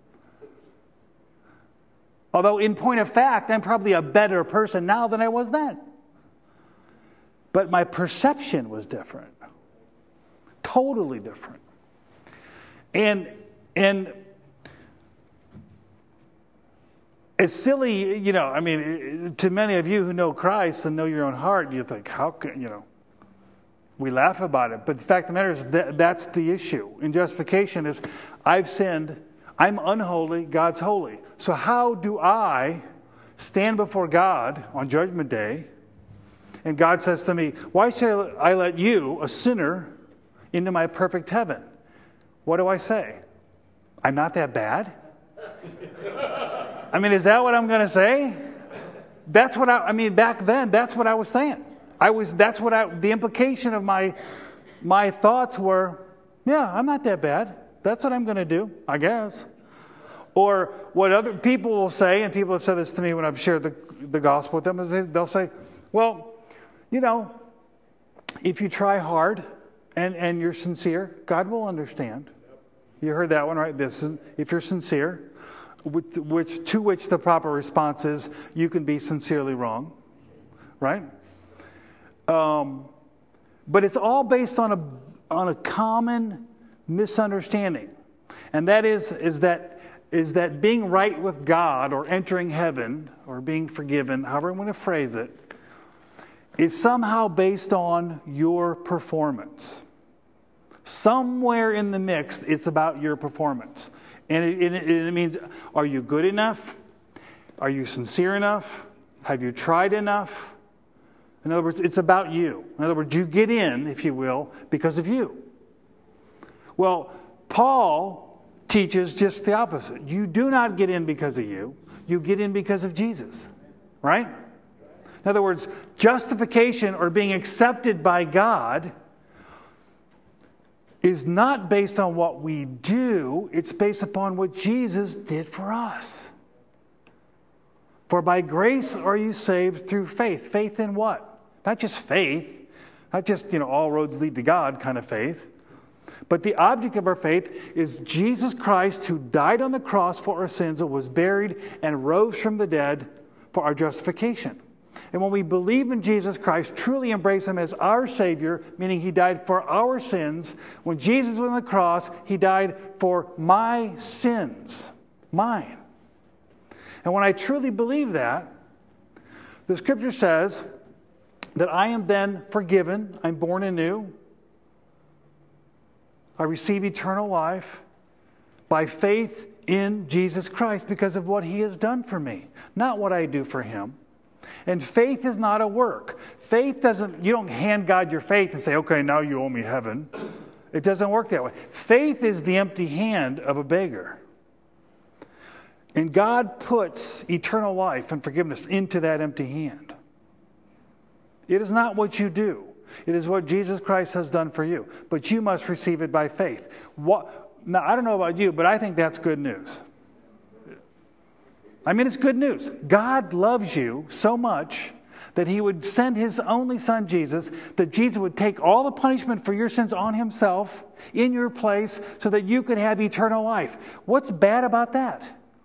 Although in point of fact, I'm probably a better person now than I was then. But my perception was different. Totally different. And, and it's silly, you know, I mean, to many of you who know Christ and know your own heart, you think, how can, you know, we laugh about it. But the fact of the matter is that that's the issue. In justification is, I've sinned, I'm unholy, God's holy. So how do I stand before God on Judgment Day, and God says to me, why should I let you, a sinner, into my perfect heaven? What do I say? I'm not that bad? I mean, is that what I'm going to say? That's what I, I mean, back then, that's what I was saying. I was, that's what I, the implication of my, my thoughts were, yeah, I'm not that bad. That's what I'm going to do, I guess. Or what other people will say, and people have said this to me when I've shared the, the gospel with them, is they, they'll say, well, you know, if you try hard and, and you're sincere, God will understand. You heard that one, right? This is, if you're sincere, which, which to which the proper response is, you can be sincerely wrong, right? Um, but it's all based on a on a common misunderstanding, and that is is that is that being right with God, or entering heaven, or being forgiven, however I'm going to phrase it, is somehow based on your performance. Somewhere in the mix, it's about your performance. And it, it, it means, are you good enough? Are you sincere enough? Have you tried enough? In other words, it's about you. In other words, you get in, if you will, because of you. Well, Paul teaches just the opposite. You do not get in because of you. You get in because of Jesus. Right? In other words, justification, or being accepted by God, is not based on what we do. It's based upon what Jesus did for us. For by grace are you saved through faith. Faith in what? Not just faith. Not just, you know, all roads lead to God kind of faith. But the object of our faith is Jesus Christ, who died on the cross for our sins, and was buried and rose from the dead for our justification. And when we believe in Jesus Christ, truly embrace Him as our Savior, meaning He died for our sins, when Jesus was on the cross, He died for my sins, mine. And when I truly believe that, the Scripture says that I am then forgiven, I'm born anew, I receive eternal life by faith in Jesus Christ because of what He has done for me, not what I do for Him. And faith is not a work. Faith doesn't, you don't hand God your faith and say, okay, now you owe me heaven. It doesn't work that way. Faith is the empty hand of a beggar. And God puts eternal life and forgiveness into that empty hand. It is not what you do. It is what Jesus Christ has done for you. But you must receive it by faith. What, now, I don't know about you, but I think that's good news. I mean, it's good news. God loves you so much that He would send His only Son, Jesus, that Jesus would take all the punishment for your sins on Himself in your place so that you could have eternal life. What's bad about that?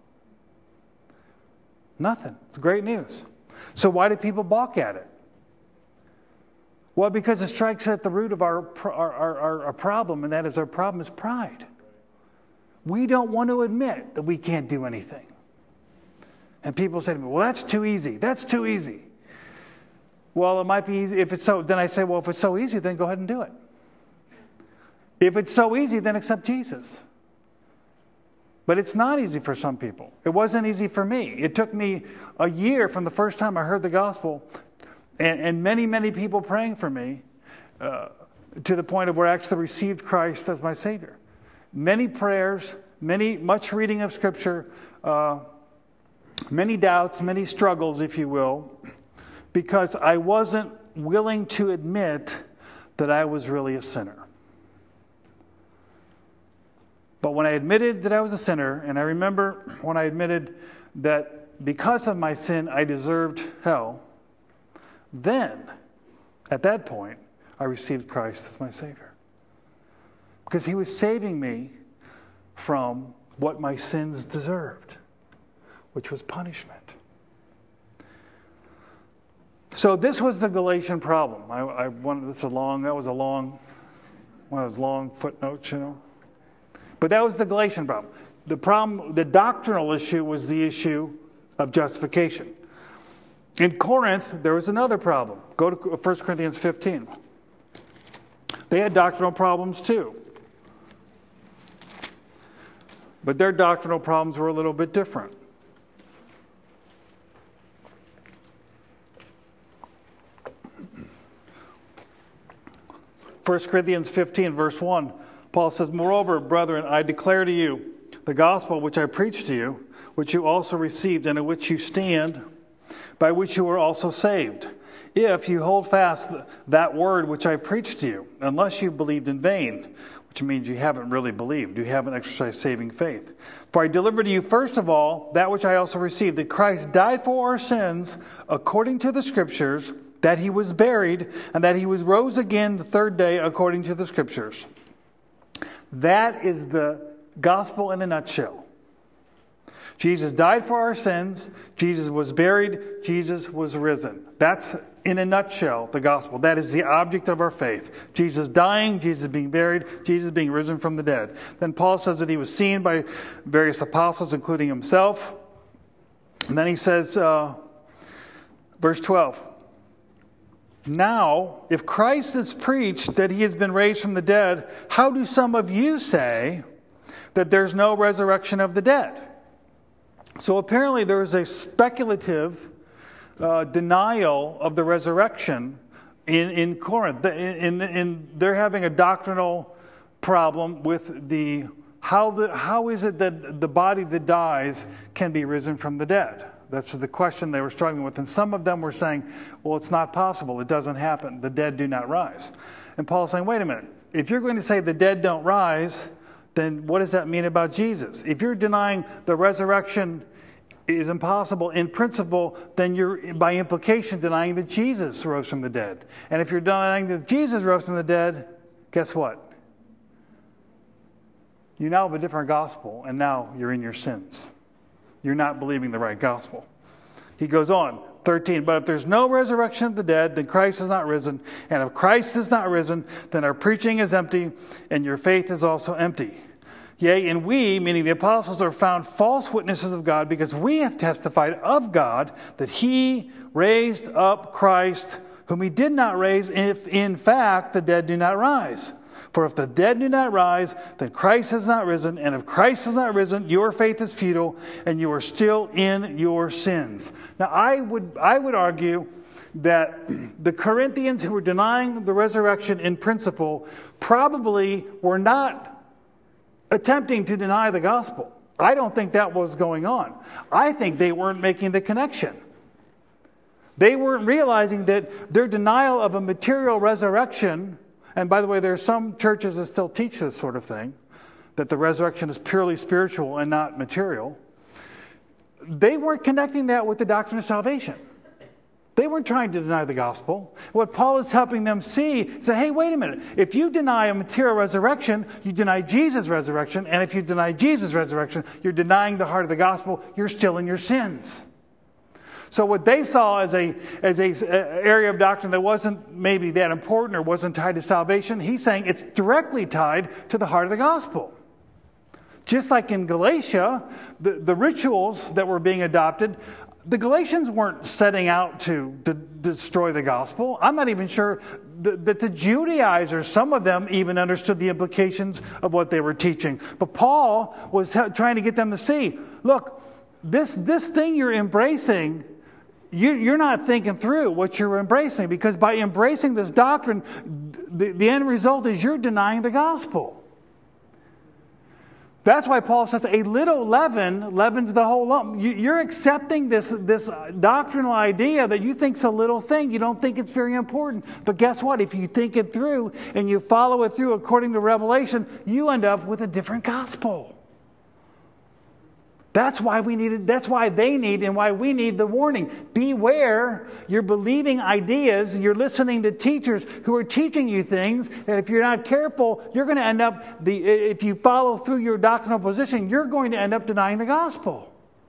Nothing. It's great news. So why do people balk at it? Well, because it strikes at the root of our, our, our, our problem, and that is our problem is pride. We don't want to admit that we can't do anything. And people say to me, well, that's too easy. That's too easy. Well, it might be easy. If it's so, then I say, well, if it's so easy, then go ahead and do it. If it's so easy, then accept Jesus. But it's not easy for some people. It wasn't easy for me. It took me a year from the first time I heard the gospel, and, and many, many people praying for me, uh, to the point of where I actually received Christ as my Savior. Many prayers, many, much reading of Scripture, uh, many doubts, many struggles, if you will, because I wasn't willing to admit that I was really a sinner. But when I admitted that I was a sinner, and I remember when I admitted that because of my sin I deserved hell, then, at that point, I received Christ as my Savior. Because he was saving me from what my sins deserved, which was punishment. So this was the Galatian problem. I, I wanted this a long, that was a long, one of those long footnotes, you know. But that was the Galatian problem. The problem, the doctrinal issue was the issue of justification. In Corinth, there was another problem. Go to First Corinthians fifteen. They had doctrinal problems too. But their doctrinal problems were a little bit different. First Corinthians fifteen, verse one, Paul says, "Moreover, brethren, I declare to you the gospel which I preached to you, which you also received, and in which you stand, by which you were also saved, if you hold fast that word which I preached to you, unless you believed in vain," which means you haven't really believed. You haven't exercised saving faith. "For I delivered to you first of all that which I also received, that Christ died for our sins according to the Scriptures, that he was buried, and that he was rose again the third day according to the Scriptures." That is the gospel in a nutshell. Jesus died for our sins. Jesus was buried. Jesus was risen. That's, in a nutshell, the gospel. That is the object of our faith. Jesus dying, Jesus being buried, Jesus being risen from the dead. Then Paul says that he was seen by various apostles, including himself. And then he says, uh, verse twelve, "Now, if Christ is preached that he has been raised from the dead, how do some of you say that there's no resurrection of the dead?" So apparently there is a speculative uh, denial of the resurrection in, in Corinth. In, in, in, they're having a doctrinal problem with the how, the how is it that the body that dies can be risen from the dead? That's the question they were struggling with. And some of them were saying, well, it's not possible. It doesn't happen. The dead do not rise. And Paul's saying, wait a minute. If you're going to say the dead don't rise, then what does that mean about Jesus? If you're denying the resurrection is impossible in principle, then you're, by implication, denying that Jesus rose from the dead. And if you're denying that Jesus rose from the dead, guess what? You now have a different gospel, and now you're in your sins. You're not believing the right gospel. He goes on, thirteen, "But if there's no resurrection of the dead, then Christ is not risen. And if Christ is not risen, then our preaching is empty, and your faith is also empty. Yea, and we," meaning the apostles, "are found false witnesses of God, because we have testified of God that he raised up Christ, whom he did not raise, if in fact the dead do not rise. For if the dead do not rise, then Christ has not risen. And if Christ has not risen, your faith is futile, and you are still in your sins." Now, I would I would argue that the Corinthians who were denying the resurrection in principle probably were not attempting to deny the gospel. I don't think that was going on. I think they weren't making the connection. They weren't realizing that their denial of a material resurrection, and by the way, there are some churches that still teach this sort of thing, that the resurrection is purely spiritual and not material. They weren't connecting that with the doctrine of salvation. They weren't trying to deny the gospel. What Paul is helping them see is that, hey, wait a minute. If you deny a material resurrection, you deny Jesus' resurrection. And if you deny Jesus' resurrection, you're denying the heart of the gospel. You're still in your sins. So what they saw as a as a, a area of doctrine that wasn't maybe that important or wasn't tied to salvation, he's saying it's directly tied to the heart of the gospel. Just like in Galatia, the, the rituals that were being adopted, the Galatians weren't setting out to, to destroy the gospel. I'm not even sure that, that the Judaizers, some of them even understood the implications of what they were teaching. But Paul was trying to get them to see, look, this, this thing you're embracing, you, you're not thinking through what you're embracing, because by embracing this doctrine, the, the end result is you're denying the gospel. That's why Paul says a little leaven leavens the whole lump. You're accepting this, this doctrinal idea that you think's a little thing. You don't think it's very important. But guess what? If you think it through and you follow it through according to Revelation, you end up with a different gospel. That's why we needed, that's why they need and why we need the warning. Beware, you're believing ideas, you're listening to teachers who are teaching you things, and if you're not careful, you're going to end up, the if you follow through your doctrinal position, you're going to end up denying the gospel.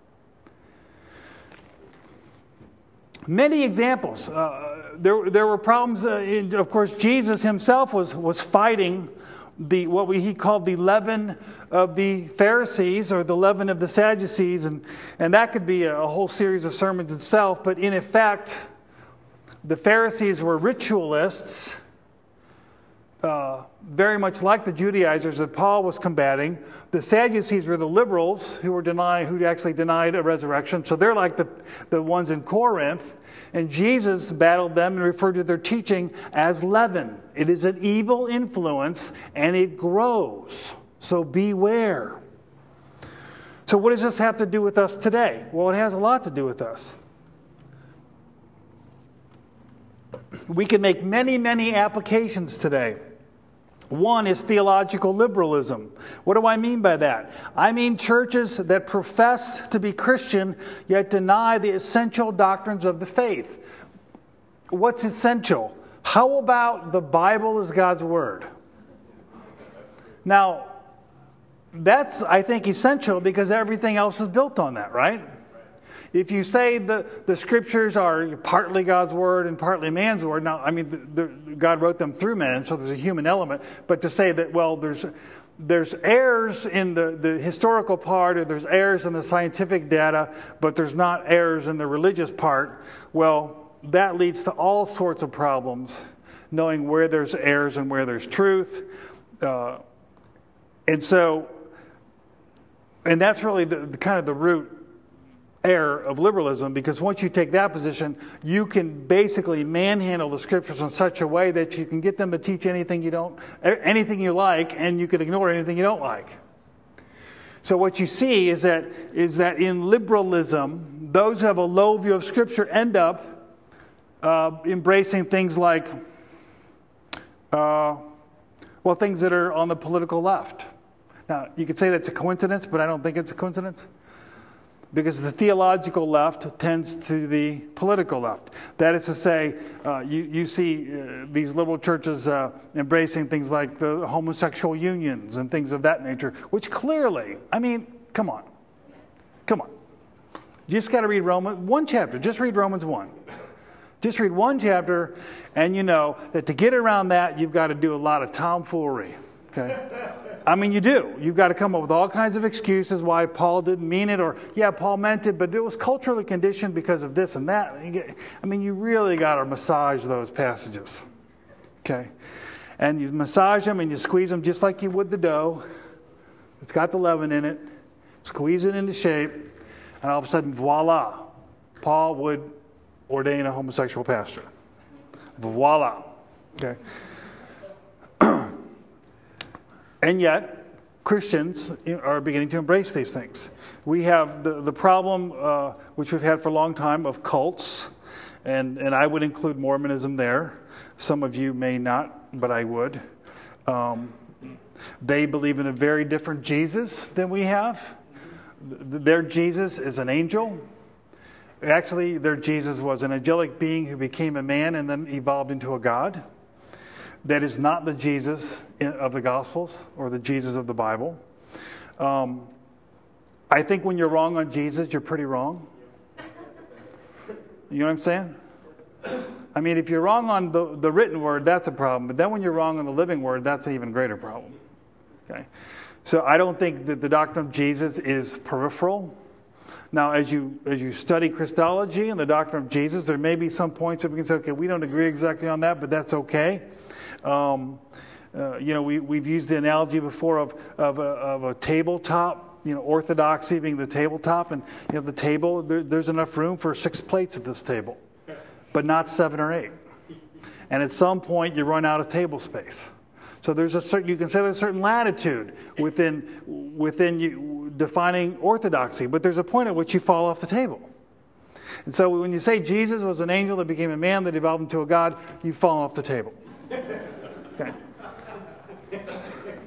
Many examples. Uh, there, there were problems, uh, in, of course, Jesus himself was, was fighting the what we, he called the leaven of the Pharisees, or the leaven of the Sadducees, and, and that could be a, a whole series of sermons itself, but in effect, the Pharisees were ritualists, uh, very much like the Judaizers that Paul was combating. The Sadducees were the liberals who were denying, who actually denied a resurrection, so they're like the, the ones in Corinth. And Jesus battled them and referred to their teaching as leaven. It is an evil influence, and it grows. So beware. So what does this have to do with us today? Well, it has a lot to do with us. We can make many, many applications today. One is theological liberalism. What do I mean by that? I mean churches that profess to be Christian, yet deny the essential doctrines of the faith. What's essential? How about the Bible is God's Word? Now, that's, I think, essential because everything else is built on that, right? If you say the, the Scriptures are partly God's Word and partly man's Word, now, I mean, the, the, God wrote them through man, so there's a human element. But to say that, well, there's there's errors in the, the historical part, or there's errors in the scientific data, but there's not errors in the religious part, well, that leads to all sorts of problems, knowing where there's errors and where there's truth. Uh, and so, and that's really the, the kind of the root error of liberalism, because once you take that position, you can basically manhandle the Scriptures in such a way that you can get them to teach anything you don't, anything you like, and you can ignore anything you don't like. So what you see is that is that in liberalism, those who have a low view of Scripture end up uh, embracing things like, uh, well, things that are on the political left. Now, you could say that's a coincidence, but I don't think it's a coincidence. Because the theological left tends to the political left. That is to say, uh, you, you see uh, these liberal churches uh, embracing things like the homosexual unions and things of that nature, which clearly, I mean, come on. Come on. You just got to read Romans, one chapter. Just read Romans one. Just read one chapter, and you know that to get around that, you've got to do a lot of tomfoolery. Okay? I mean, you do. You've got to come up with all kinds of excuses why Paul didn't mean it, or, yeah, Paul meant it, but it was culturally conditioned because of this and that. I mean, you really got to massage those passages. Okay? And you massage them and you squeeze them just like you would the dough. It's got the leaven in it. Squeeze it into shape. And all of a sudden, voila, Paul would ordain a homosexual pastor. Voila. Okay? And yet, Christians are beginning to embrace these things. We have the, the problem, uh, which we've had for a long time, of cults. And, and I would include Mormonism there. Some of you may not, but I would. Um, they believe in a very different Jesus than we have. Their Jesus is an angel. Actually, their Jesus was an angelic being who became a man and then evolved into a God. That is not the Jesus of the Gospels or the Jesus of the Bible. Um, I think when you're wrong on Jesus, you're pretty wrong. You know what I'm saying? I mean, if you're wrong on the, the written word, that's a problem. But then when you're wrong on the living word, that's an even greater problem. Okay? So I don't think that the doctrine of Jesus is peripheral. Now, as you as you study Christology and the doctrine of Jesus, there may be some points that we can say, okay, we don't agree exactly on that, but that's okay. Um, uh, you know, we, we've used the analogy before of, of, a, of a tabletop, you know, orthodoxy being the tabletop. And, you know, the table, there, there's enough room for six plates at this table, but not seven or eight. And at some point, you run out of table space. So there's a certain, you can say there's a certain latitude within, within you defining orthodoxy, but there's a point at which you fall off the table. And so when you say Jesus was an angel that became a man that evolved into a God, you've fallen off the table. Okay.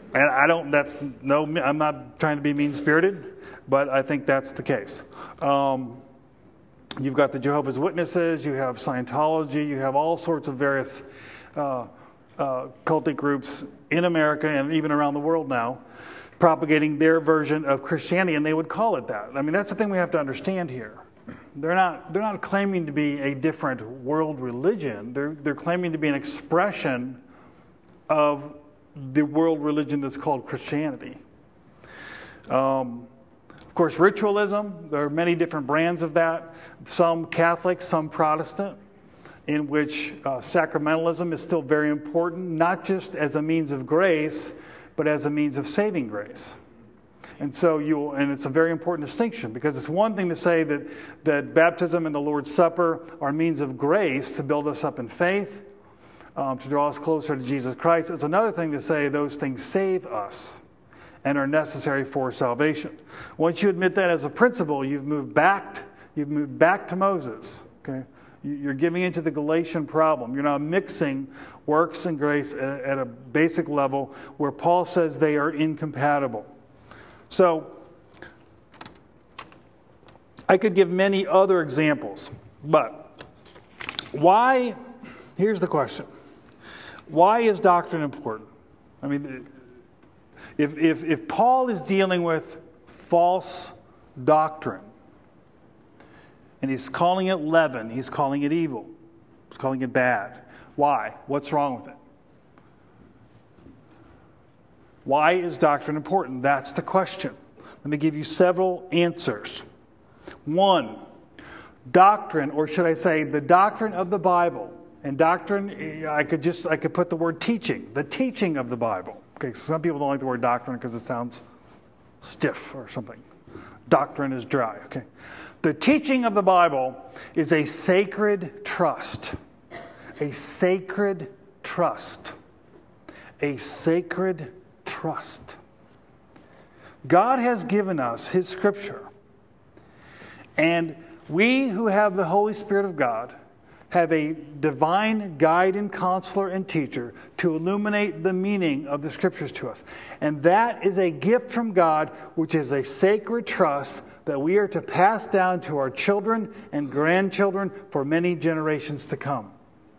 And I don't, that's, no, I'm not trying to be mean-spirited, but I think that's the case. Um, you've got the Jehovah's Witnesses, you have Scientology, you have all sorts of various uh, uh, cultic groups in America and even around the world now, propagating their version of Christianity, and they would call it that. I mean, that's the thing we have to understand here. They're not, they're not claiming to be a different world religion. They're, they're claiming to be an expression of the world religion that's called Christianity. Um, of course, ritualism, there are many different brands of that. Some Catholic, some Protestant, in which uh, sacramentalism is still very important, not just as a means of grace, but as a means of saving grace. And so you, and it's a very important distinction, because it's one thing to say that, that baptism and the Lord's Supper are means of grace to build us up in faith, um, to draw us closer to Jesus Christ. It's another thing to say those things save us and are necessary for salvation. Once you admit that as a principle, you've moved back, you've moved back to Moses. Okay, you're giving into the Galatian problem. You're now mixing works and grace at, at a basic level where Paul says they are incompatible. So, I could give many other examples, but why, here's the question. Why is doctrine important? I mean, if, if, if Paul is dealing with false doctrine, and he's calling it leaven, he's calling it evil, he's calling it bad. Why? What's wrong with it? Why is doctrine important? That's the question. Let me give you several answers. One, doctrine, or should I say the doctrine of the Bible. And doctrine, I could just, I could put the word teaching, the teaching of the Bible. Okay, some people don't like the word doctrine because it sounds stiff or something. Doctrine is dry, okay. The teaching of the Bible is a sacred trust. A sacred trust. A sacred trust. God has given us His Scripture. And we who have the Holy Spirit of God have a divine guide and counselor and teacher to illuminate the meaning of the Scriptures to us. And that is a gift from God, which is a sacred trust that we are to pass down to our children and grandchildren for many generations to come.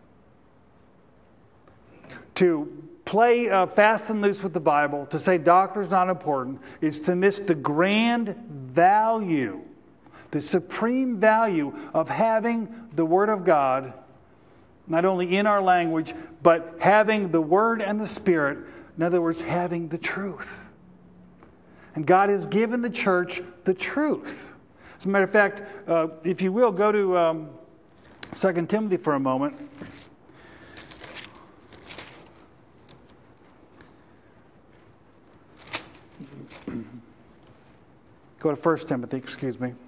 To play uh, fast and loose with the Bible, to say doctrine is not important, is to miss the grand value, the supreme value of having the Word of God, not only in our language, but having the Word and the Spirit, in other words, having the truth. And God has given the church the truth. As a matter of fact, uh, if you will, go to um, Second Timothy for a moment. Go to First Timothy, excuse me.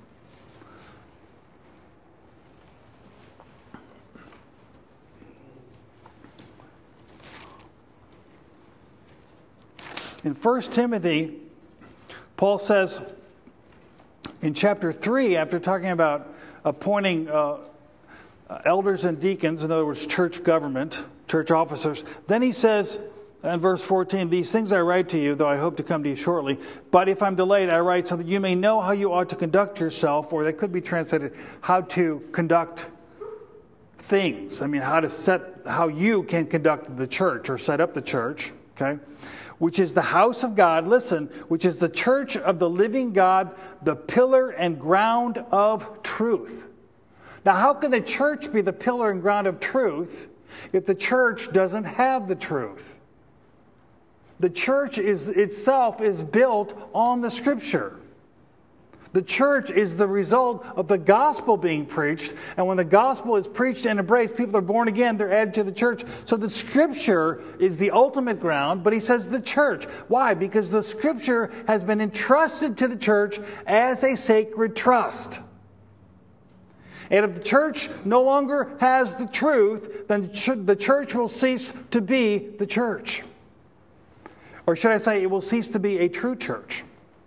In First Timothy, Paul says in chapter three, after talking about appointing uh, elders and deacons, in other words, church government, church officers, then he says, in verse fourteen, these things I write to you, though I hope to come to you shortly. But if I'm delayed, I write so that you may know how you ought to conduct yourself, or that could be translated, how to conduct things. I mean, how to set, how you can conduct the church or set up the church, okay? Which is the house of God, listen, which is the church of the living God, the pillar and ground of truth. Now, how can the church be the pillar and ground of truth if the church doesn't have the truth? The church is itself is built on the Scripture. The church is the result of the gospel being preached. And when the gospel is preached and embraced, people are born again, they're added to the church. So the Scripture is the ultimate ground, but he says the church. Why? Because the Scripture has been entrusted to the church as a sacred trust. And if the church no longer has the truth, then the church will cease to be the church. Or should I say, it will cease to be a true church.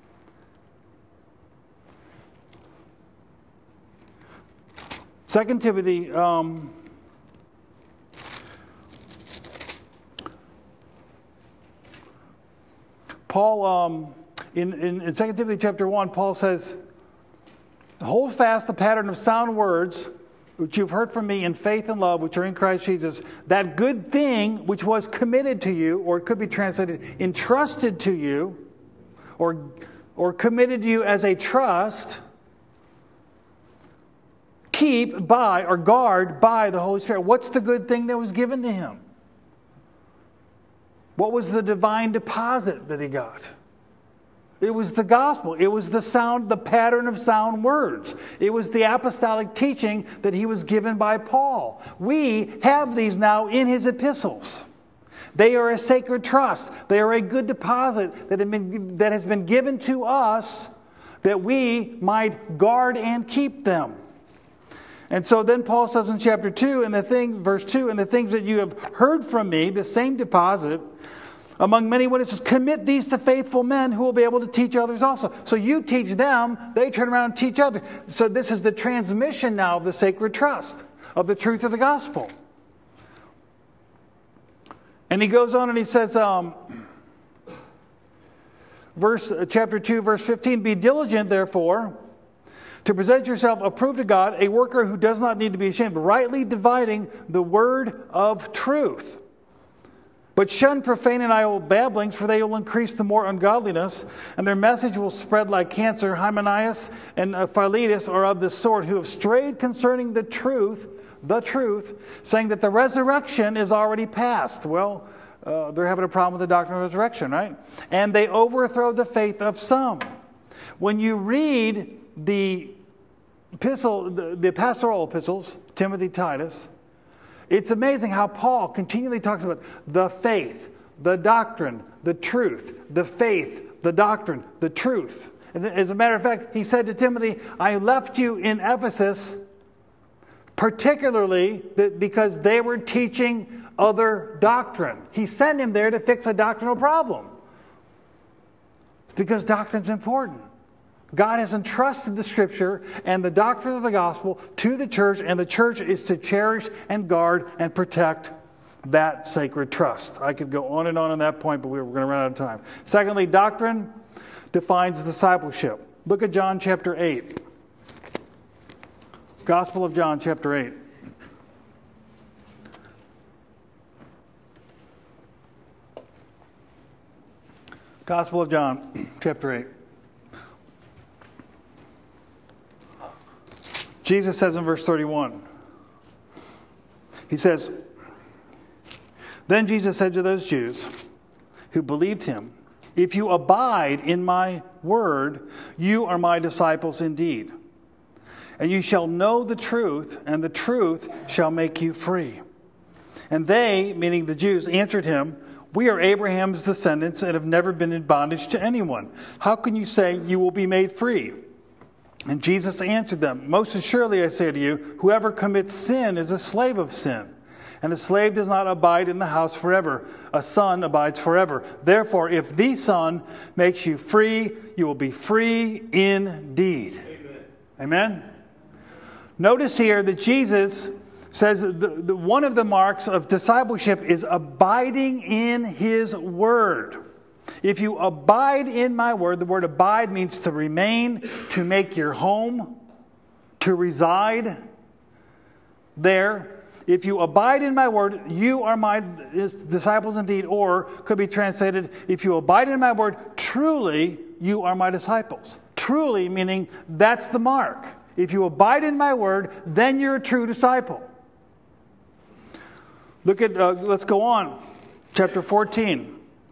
Second Timothy, um, Paul, um, in, in, in Second Timothy chapter one, Paul says, hold fast the pattern of sound words which you've heard from me in faith and love, which are in Christ Jesus. That good thing which was committed to you, or it could be translated, entrusted to you, or, or committed to you as a trust, keep by or guard by the Holy Spirit. What's the good thing that was given to him? What was the divine deposit that he got? It was the gospel. It was the sound, the pattern of sound words. It was the apostolic teaching that he was given by Paul. We have these now in his epistles. They are a sacred trust. They are a good deposit that, have been, that has been given to us that we might guard and keep them. And so then Paul says in chapter two, and the thing, verse two, and the things that you have heard from me, the same deposit, among many witnesses, commit these to faithful men who will be able to teach others also. So you teach them, they turn around and teach others. So this is the transmission now of the sacred trust, of the truth of the gospel. And he goes on and he says, um, verse chapter two, verse fifteen, be diligent, therefore, to present yourself approved to God, a worker who does not need to be ashamed, rightly dividing the word of truth. But shun profane and idle babblings, for they will increase the more ungodliness, and their message will spread like cancer. Hymenaeus and Philetus are of this sort, who have strayed concerning the truth, the truth, saying that the resurrection is already past. Well, uh, they're having a problem with the doctrine of resurrection, right? And they overthrow the faith of some. When you read the epistle, the, the pastoral epistles, Timothy, Titus, it's amazing how Paul continually talks about the faith, the doctrine, the truth, the faith, the doctrine, the truth. And as a matter of fact, he said to Timothy, I left you in Ephesus particularly because they were teaching other doctrine. He sent him there to fix a doctrinal problem. It's because doctrine's important. God has entrusted the Scripture and the doctrine of the gospel to the church, and the church is to cherish and guard and protect that sacred trust. I could go on and on on that point, but we were going to run out of time. Secondly, doctrine defines discipleship. Look at John chapter eight. Gospel of John chapter eight. Gospel of John chapter eight. Jesus says in verse thirty-one, he says, then Jesus said to those Jews who believed him, if you abide in my word, you are my disciples indeed. And you shall know the truth, and the truth shall make you free. And they, meaning the Jews, answered him, we are Abraham's descendants and have never been in bondage to anyone. How can you say you will be made free? And Jesus answered them, most assuredly I say to you, whoever commits sin is a slave of sin. And a slave does not abide in the house forever. A son abides forever. Therefore, if the Son makes you free, you will be free indeed. Amen. Amen? Notice here that Jesus says the, the, one of the marks of discipleship is abiding in his word. If you abide in my word, the word abide means to remain, to make your home, to reside there. If you abide in my word, you are my disciples indeed. Or could be translated, if you abide in my word, truly you are my disciples. Truly meaning that's the mark. If you abide in my word, then you're a true disciple. Look at, uh, let's go on. Chapter fourteen.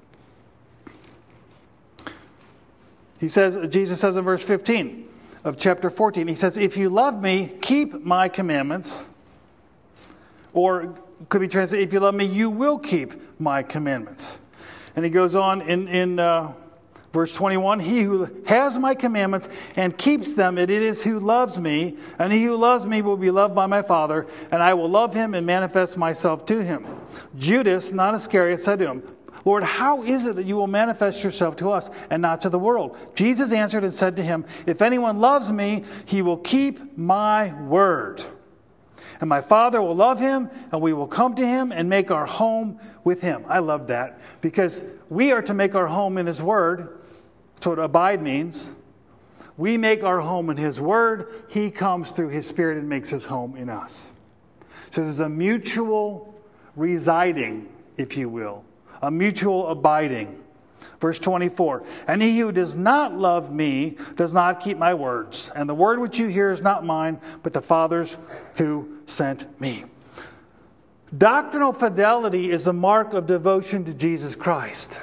He says, Jesus says in verse fifteen of chapter fourteen, he says, if you love me, keep my commandments. Or could be translated, if you love me, you will keep my commandments. And he goes on in, in uh, verse twenty-one, he who has my commandments and keeps them, it is who loves me. And he who loves me will be loved by my Father, and I will love him and manifest myself to him. Judas, not Iscariot, said to him, Lord, how is it that you will manifest yourself to us and not to the world? Jesus answered and said to him, if anyone loves me, he will keep my word. And my Father will love him, and we will come to him and make our home with him. I love that, because we are to make our home in his word. That's what abide means. We make our home in his word. He comes through his Spirit and makes his home in us. So there's a mutual residing, if you will, a mutual abiding. Verse twenty-four, and he who does not love me does not keep my words. And the word which you hear is not mine, but the Father's who sent me. Doctrinal fidelity is a mark of devotion to Jesus Christ.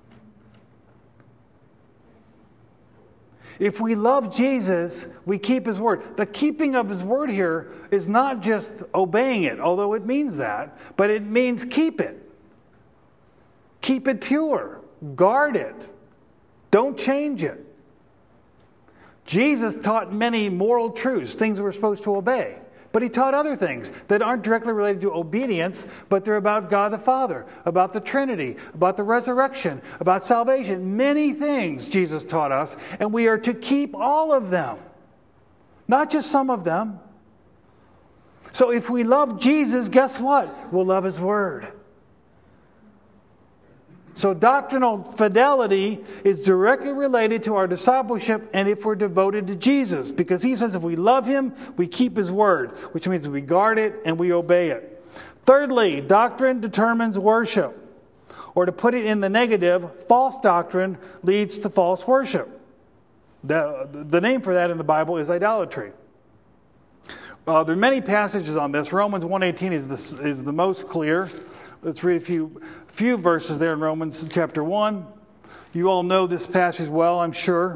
If we love Jesus, we keep his word. The keeping of his word here is not just obeying it, although it means that, but it means keep it. Keep it pure. Guard it. Don't change it. Jesus taught many moral truths, things we're supposed to obey. But he taught other things that aren't directly related to obedience, but they're about God the Father, about the Trinity, about the resurrection, about salvation. Many things Jesus taught us, and we are to keep all of them, not just some of them. So if we love Jesus, guess what? We'll love his word. So doctrinal fidelity is directly related to our discipleship and if we're devoted to Jesus. Because he says if we love him, we keep his word, which means we guard it and we obey it. Thirdly, doctrine determines worship. Or to put it in the negative, false doctrine leads to false worship. The, the name for that in the Bible is idolatry. Uh, there are many passages on this. Romans one eighteen is the, is the most clear. Let's read a few, few verses there in Romans chapter one. You all know this passage well, I'm sure.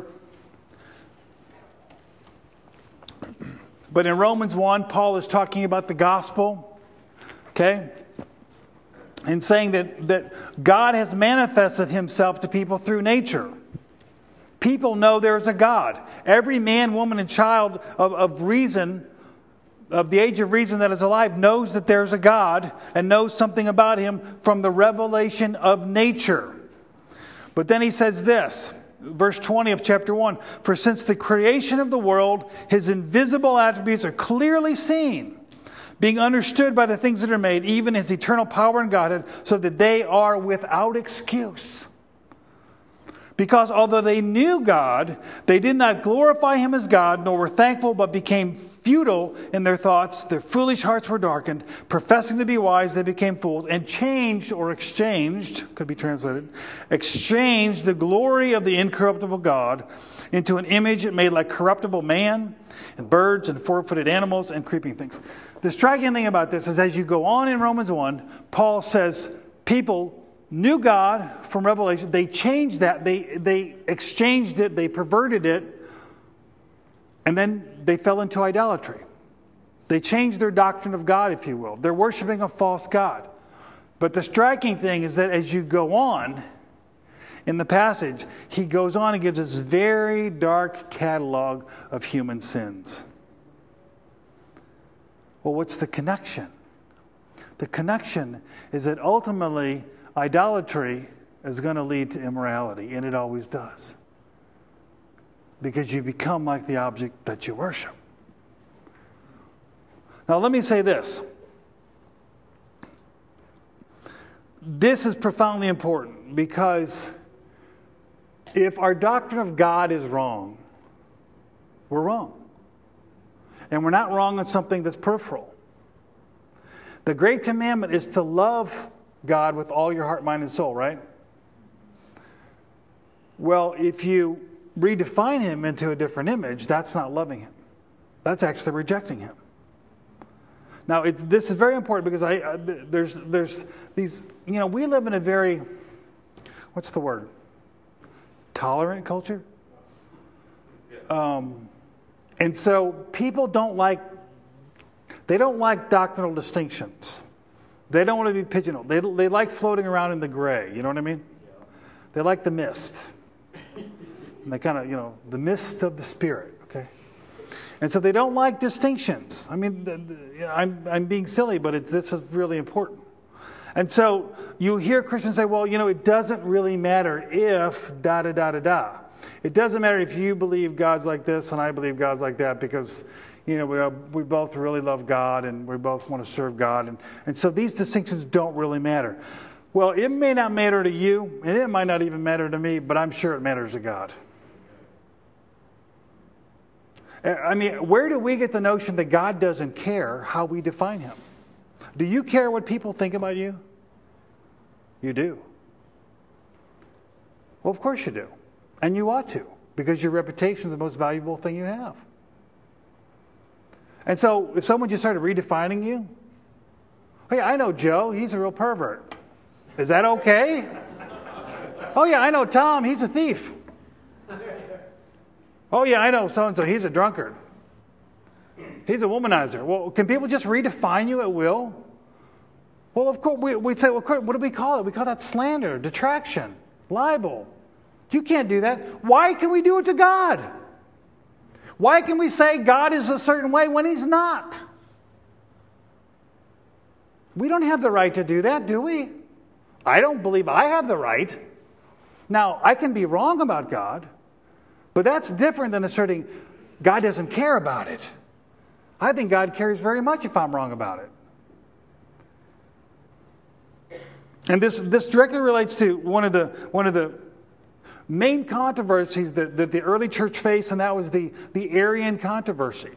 But in Romans one, Paul is talking about the gospel, okay? And saying that, that God has manifested himself to people through nature. People know there's a God. Every man, woman, and child of, of reason, of the age of reason that is alive, knows that there's a God and knows something about him from the revelation of nature. But then he says this, verse twenty of chapter one, for since the creation of the world, his invisible attributes are clearly seen, being understood by the things that are made, even his eternal power and Godhead, so that they are without excuse. Because although they knew God, they did not glorify him as God, nor were thankful, but became futile in their thoughts. Their foolish hearts were darkened. Professing to be wise, they became fools, and changed or exchanged, could be translated, exchanged the glory of the incorruptible God into an image made like corruptible man, and birds, and four-footed animals, and creeping things. The striking thing about this is as you go on in Romans one, Paul says people knew God from Revelation. They changed that. They, they exchanged it. They perverted it. And then they fell into idolatry. They changed their doctrine of God, if you will. They're worshiping a false God. But the striking thing is that as you go on in the passage, he goes on and gives us very dark catalog of human sins. Well, what's the connection? The connection is that ultimately idolatry is going to lead to immorality, and it always does. Because you become like the object that you worship. Now, let me say this. This is profoundly important because if our doctrine of God is wrong, we're wrong. And we're not wrong on something that's peripheral. The great commandment is to love God with all your heart, mind, and soul, right? Well, if you redefine him into a different image, that's not loving him. That's actually rejecting him. Now, it's, this is very important because I uh, there's there's these, you know, we live in a very, what's the word? Tolerant culture. Um, and so people don't like, they don't like doctrinal distinctions. They don't want to be pigeonholed. They, they like floating around in the gray. You know what I mean? They like the mist. And they kind of, you know, the mist of the Spirit. Okay? And so they don't like distinctions. I mean, the, the, I'm, I'm being silly, but it's, this is really important. And so you hear Christians say, well, you know, it doesn't really matter if da da da da da. It doesn't matter if you believe God's like this and I believe God's like that because, you know, we, uh, we both really love God and we both want to serve God. And, and so these distinctions don't really matter. Well, it may not matter to you, and it might not even matter to me, but I'm sure it matters to God. I mean, where do we get the notion that God doesn't care how we define him? Do you care what people think about you? You do. Well, of course you do. And you ought to, because your reputation is the most valuable thing you have. And so if someone just started redefining you, hey, I know Joe, he's a real pervert. Is that okay? Oh, yeah, I know Tom, he's a thief. Oh, yeah, I know so-and-so, he's a drunkard. He's a womanizer. Well, can people just redefine you at will? Well, of course, we, we'd say, well, what do we call it? We call that slander, detraction, libel. You can't do that. Why can we do it to God? Why can we say God is a certain way when he's not? We don't have the right to do that, do we? I don't believe I have the right. Now, I can be wrong about God, but that's different than asserting God doesn't care about it. I think God cares very much if I'm wrong about it. And this, this directly relates to one of the, one of the main controversies that, that the early church faced, and that was the, the Arian controversy.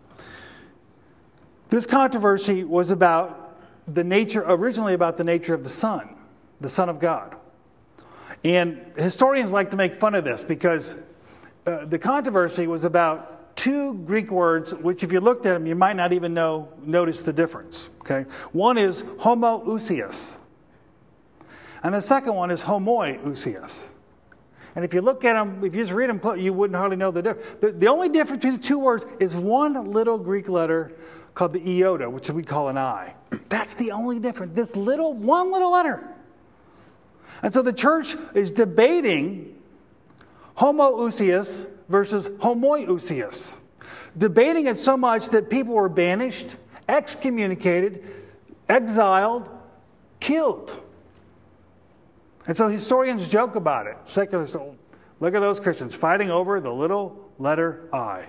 This controversy was about the nature, originally about the nature of the Son, the Son of God. And historians like to make fun of this because uh, the controversy was about two Greek words, which if you looked at them, you might not even know notice the difference. Okay, one is homoousios, and the second one is homoiousios. And if you look at them, if you just read them, you wouldn't hardly know the difference. The, the only difference between the two words is one little Greek letter called the iota, which we call an I. That's the only difference. This little, one little letter. And so the church is debating homoousios versus homoiousios. Debating it so much that people were banished, excommunicated, exiled, killed. And so historians joke about it. Secular, so look at those Christians fighting over the little letter I.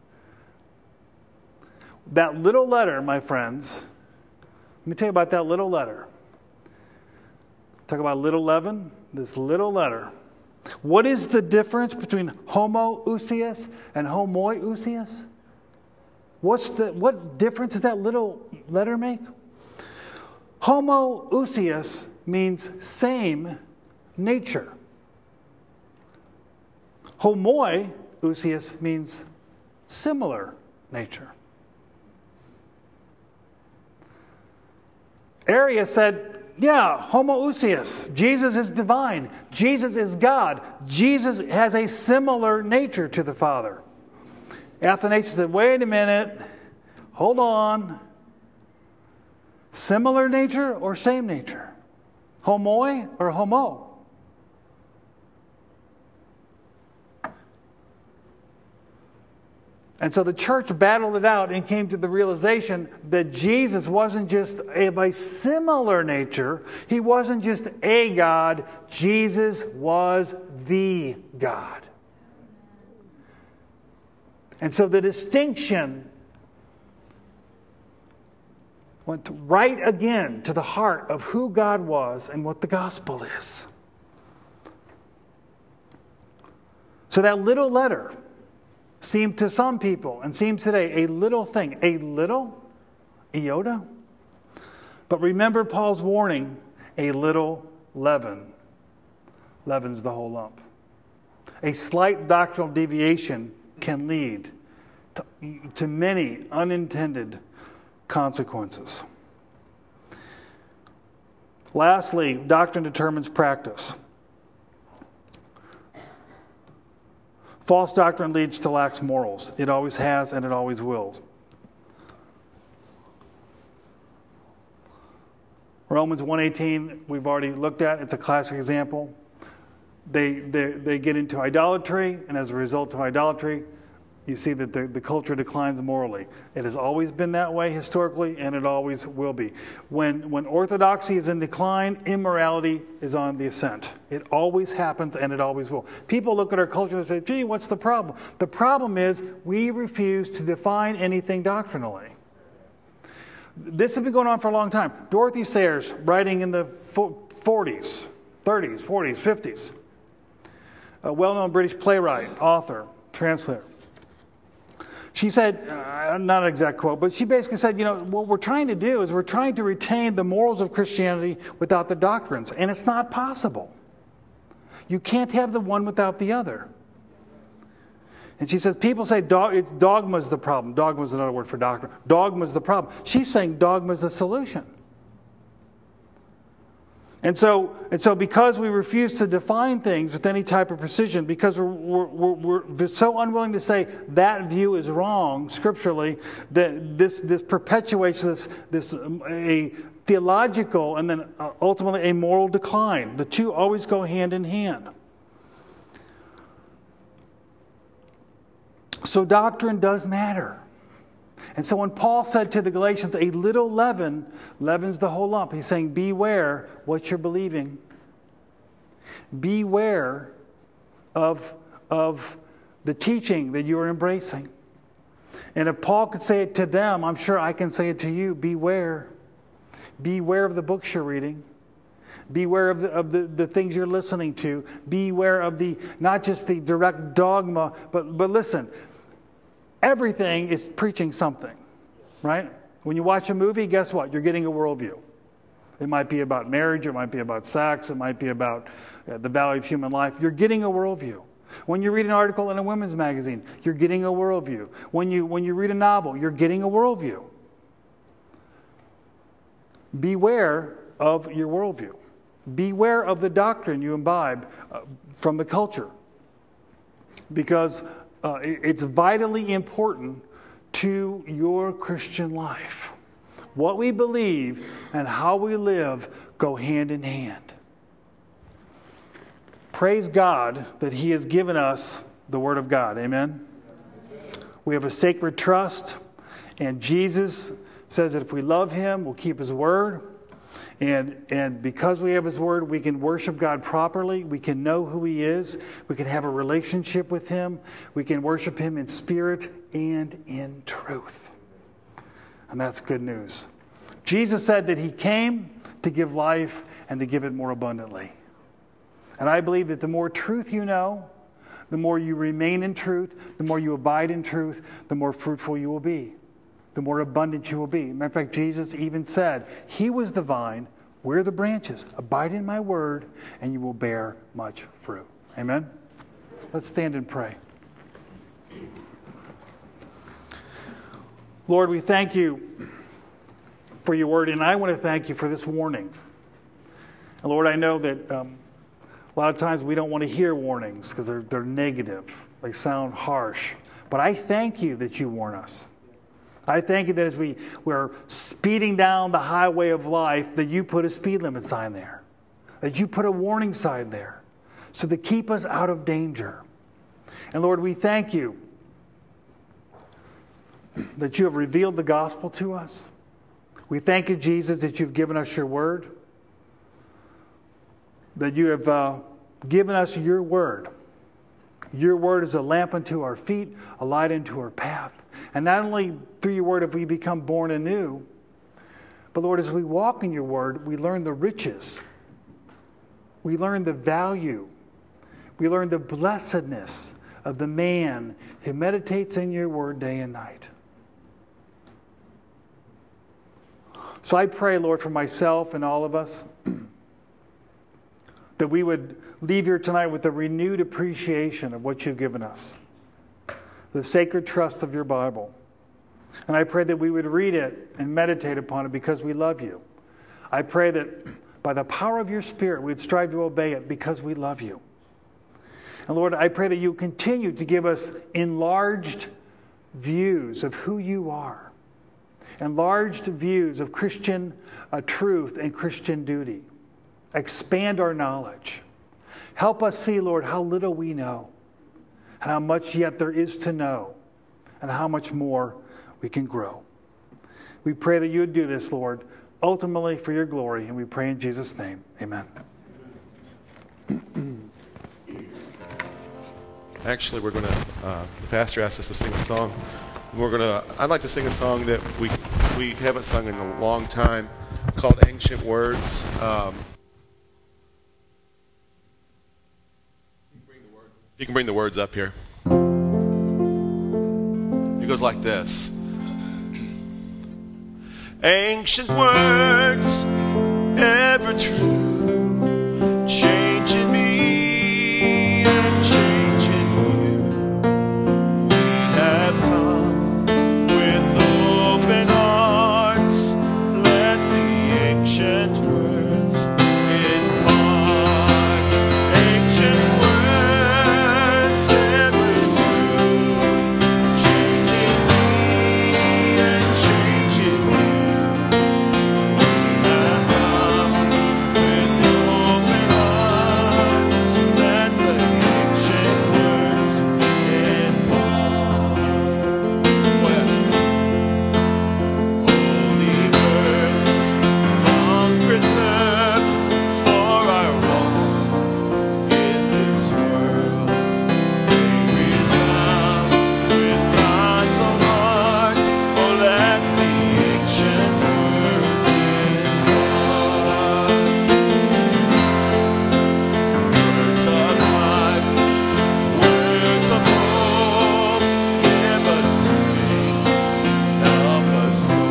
That little letter, my friends, let me tell you about that little letter. Talk about little leaven, this little letter. What is the difference between homoousios and homoiousios? What's the what difference does that little letter make? Homoousios means same nature. Homoiousios means similar nature. Arius said, yeah, homoousios. Jesus is divine. Jesus is God. Jesus has a similar nature to the Father. Athanasius said, wait a minute. Hold on. Similar nature or same nature? Homoi or homo? And so the church battled it out and came to the realization that Jesus wasn't just of a similar nature. He wasn't just a God. Jesus was the God. And so the distinction went right again to the heart of who God was and what the gospel is. So that little letter seemed to some people, and seems today, a little thing. A little iota. But remember Paul's warning, a little leaven leavens the whole lump. A slight doctrinal deviation can lead to, to many unintended consequences. Lastly, doctrine determines practice. False doctrine leads to lax morals. It always has and it always will. Romans one eighteen, we've already looked at. It's a classic example. They, they, they get into idolatry, and as a result of idolatry, you see that the, the culture declines morally. It has always been that way historically, and it always will be. When, when orthodoxy is in decline, immorality is on the ascent. It always happens, and it always will. People look at our culture and say, gee, what's the problem? The problem is we refuse to define anything doctrinally. This has been going on for a long time. Dorothy Sayers, writing in the forties, thirties, forties, fifties, a well-known British playwright, author, translator. She said, uh, not an exact quote, but she basically said, you know, what we're trying to do is we're trying to retain the morals of Christianity without the doctrines, and it's not possible. You can't have the one without the other. And she says, people say dogma is the problem. Dogma is another word for doctrine. Dogma is the problem. She's saying dogma is the solution. And so, and so because we refuse to define things with any type of precision, because we're, we're, we're, we're so unwilling to say that view is wrong scripturally, that this, this perpetuates this, this um, a theological and then uh, ultimately a moral decline. The two always go hand in hand. So doctrine does matter. And so when Paul said to the Galatians, a little leaven leavens the whole lump, he's saying, beware what you're believing. Beware of, of the teaching that you are embracing. And if Paul could say it to them, I'm sure I can say it to you. Beware. Beware of the books you're reading. Beware of the, of the, the things you're listening to. Beware of the, not just the direct dogma, but, but listen, everything is preaching something, right? When you watch a movie, guess what? You're getting a worldview. It might be about marriage, it might be about sex, it might be about uh, the value of human life. You're getting a worldview. When you read an article in a women's magazine, you're getting a worldview. When you, when you read a novel, you're getting a worldview. Beware of your worldview. Beware of the doctrine you imbibe uh, from the culture. Because uh, it's vitally important to your Christian life. What we believe and how we live go hand in hand. Praise God that He has given us the Word of God. Amen? We have a sacred trust, and Jesus says that if we love Him, we'll keep His Word. And, and because we have His Word, we can worship God properly. We can know who He is. We can have a relationship with Him. We can worship Him in spirit and in truth. And that's good news. Jesus said that He came to give life and to give it more abundantly. And I believe that the more truth you know, the more you remain in truth, the more you abide in truth, the more fruitful you will be, the more abundant you will be. Matter of fact, Jesus even said, He was the vine, we're the branches. Abide in my word, and you will bear much fruit. Amen? Let's stand and pray. Lord, we thank you for your word, and I want to thank you for this warning. And Lord, I know that um, a lot of times we don't want to hear warnings because they're, they're negative. They sound harsh. But I thank you that you warn us. I thank you that as we, we're speeding down the highway of life, that you put a speed limit sign there. That you put a warning sign there. So to keep us out of danger. And Lord, we thank you that you have revealed the gospel to us. We thank you, Jesus, that you've given us your word. That you have uh, given us your word. Your word is a lamp unto our feet, a light unto our path. And not only through your word have we become born anew, but Lord, as we walk in your word, we learn the riches. We learn the value. We learn the blessedness of the man who meditates in your word day and night. So I pray, Lord, for myself and all of us, that we would leave here tonight with a renewed appreciation of what you've given us. The sacred trust of your Bible. And I pray that we would read it and meditate upon it because we love you. I pray that by the power of your Spirit, we'd strive to obey it because we love you. And Lord, I pray that you continue to give us enlarged views of who you are. Enlarged views of Christian uh, truth and Christian duty. Expand our knowledge. Help us see, Lord, how little we know and how much yet there is to know and how much more we can grow. We pray that you would do this, Lord, ultimately for your glory, and we pray in Jesus' name. Amen. Actually, we're going to, uh, the pastor asked us to sing a song. We're going to, I'd like to sing a song that we we haven't sung in a long time called Ancient Words. Um, you can bring the words up here. It goes like this. Ancient words, ever true, changing me and changing you. We have come with open hearts, let the ancient words impart. Ancient words, ever true, changing me and changing you. We have come with open hearts, let the ancient words impart. Well, holy words, long preserved for our walk in this world. They resound with God's own heart. Oh, let the ancient words impart. Words of life, words of hope, give us strength, help us go.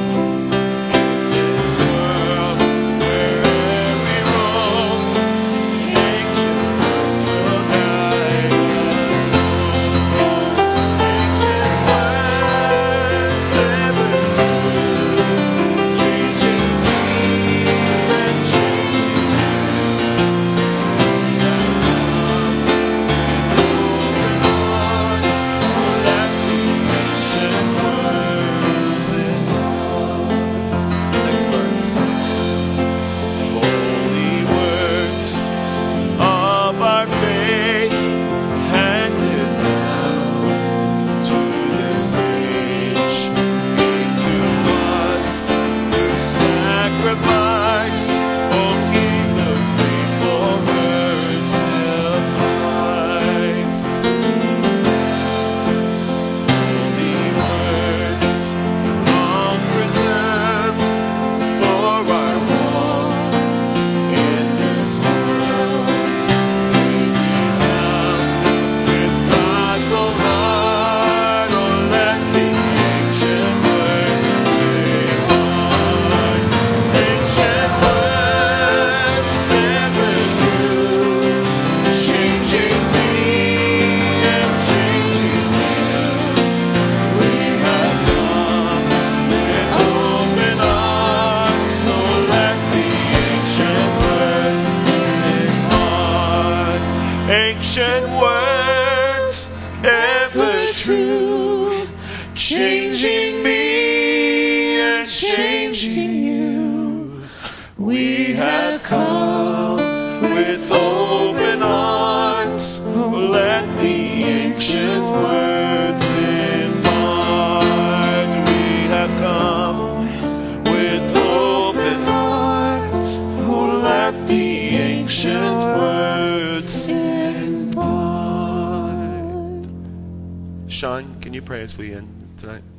This world, wherever we roam, ancient words will guide us home. Ancient words, ever true, changing me and changing you. We have come with open hearts, let the ancient words impart. Next verse. Holy words of our faith, handed down to this age, came to us through sacrifice. Oh, heed the faithful words of Christ. Holy words, long preserved for our walk in this world. They resound with God's own heart. Oh, let the ancient words impart. Ancient words, ever true, changing me and changing you. We have come with open hearts, so let the ancient words impart. Ancient words, ever true, changing me and changing you. We have come with open hearts, let the ancient words impart. We have come with open hearts, let the ancient words impart. Sean, can you pray as we end tonight?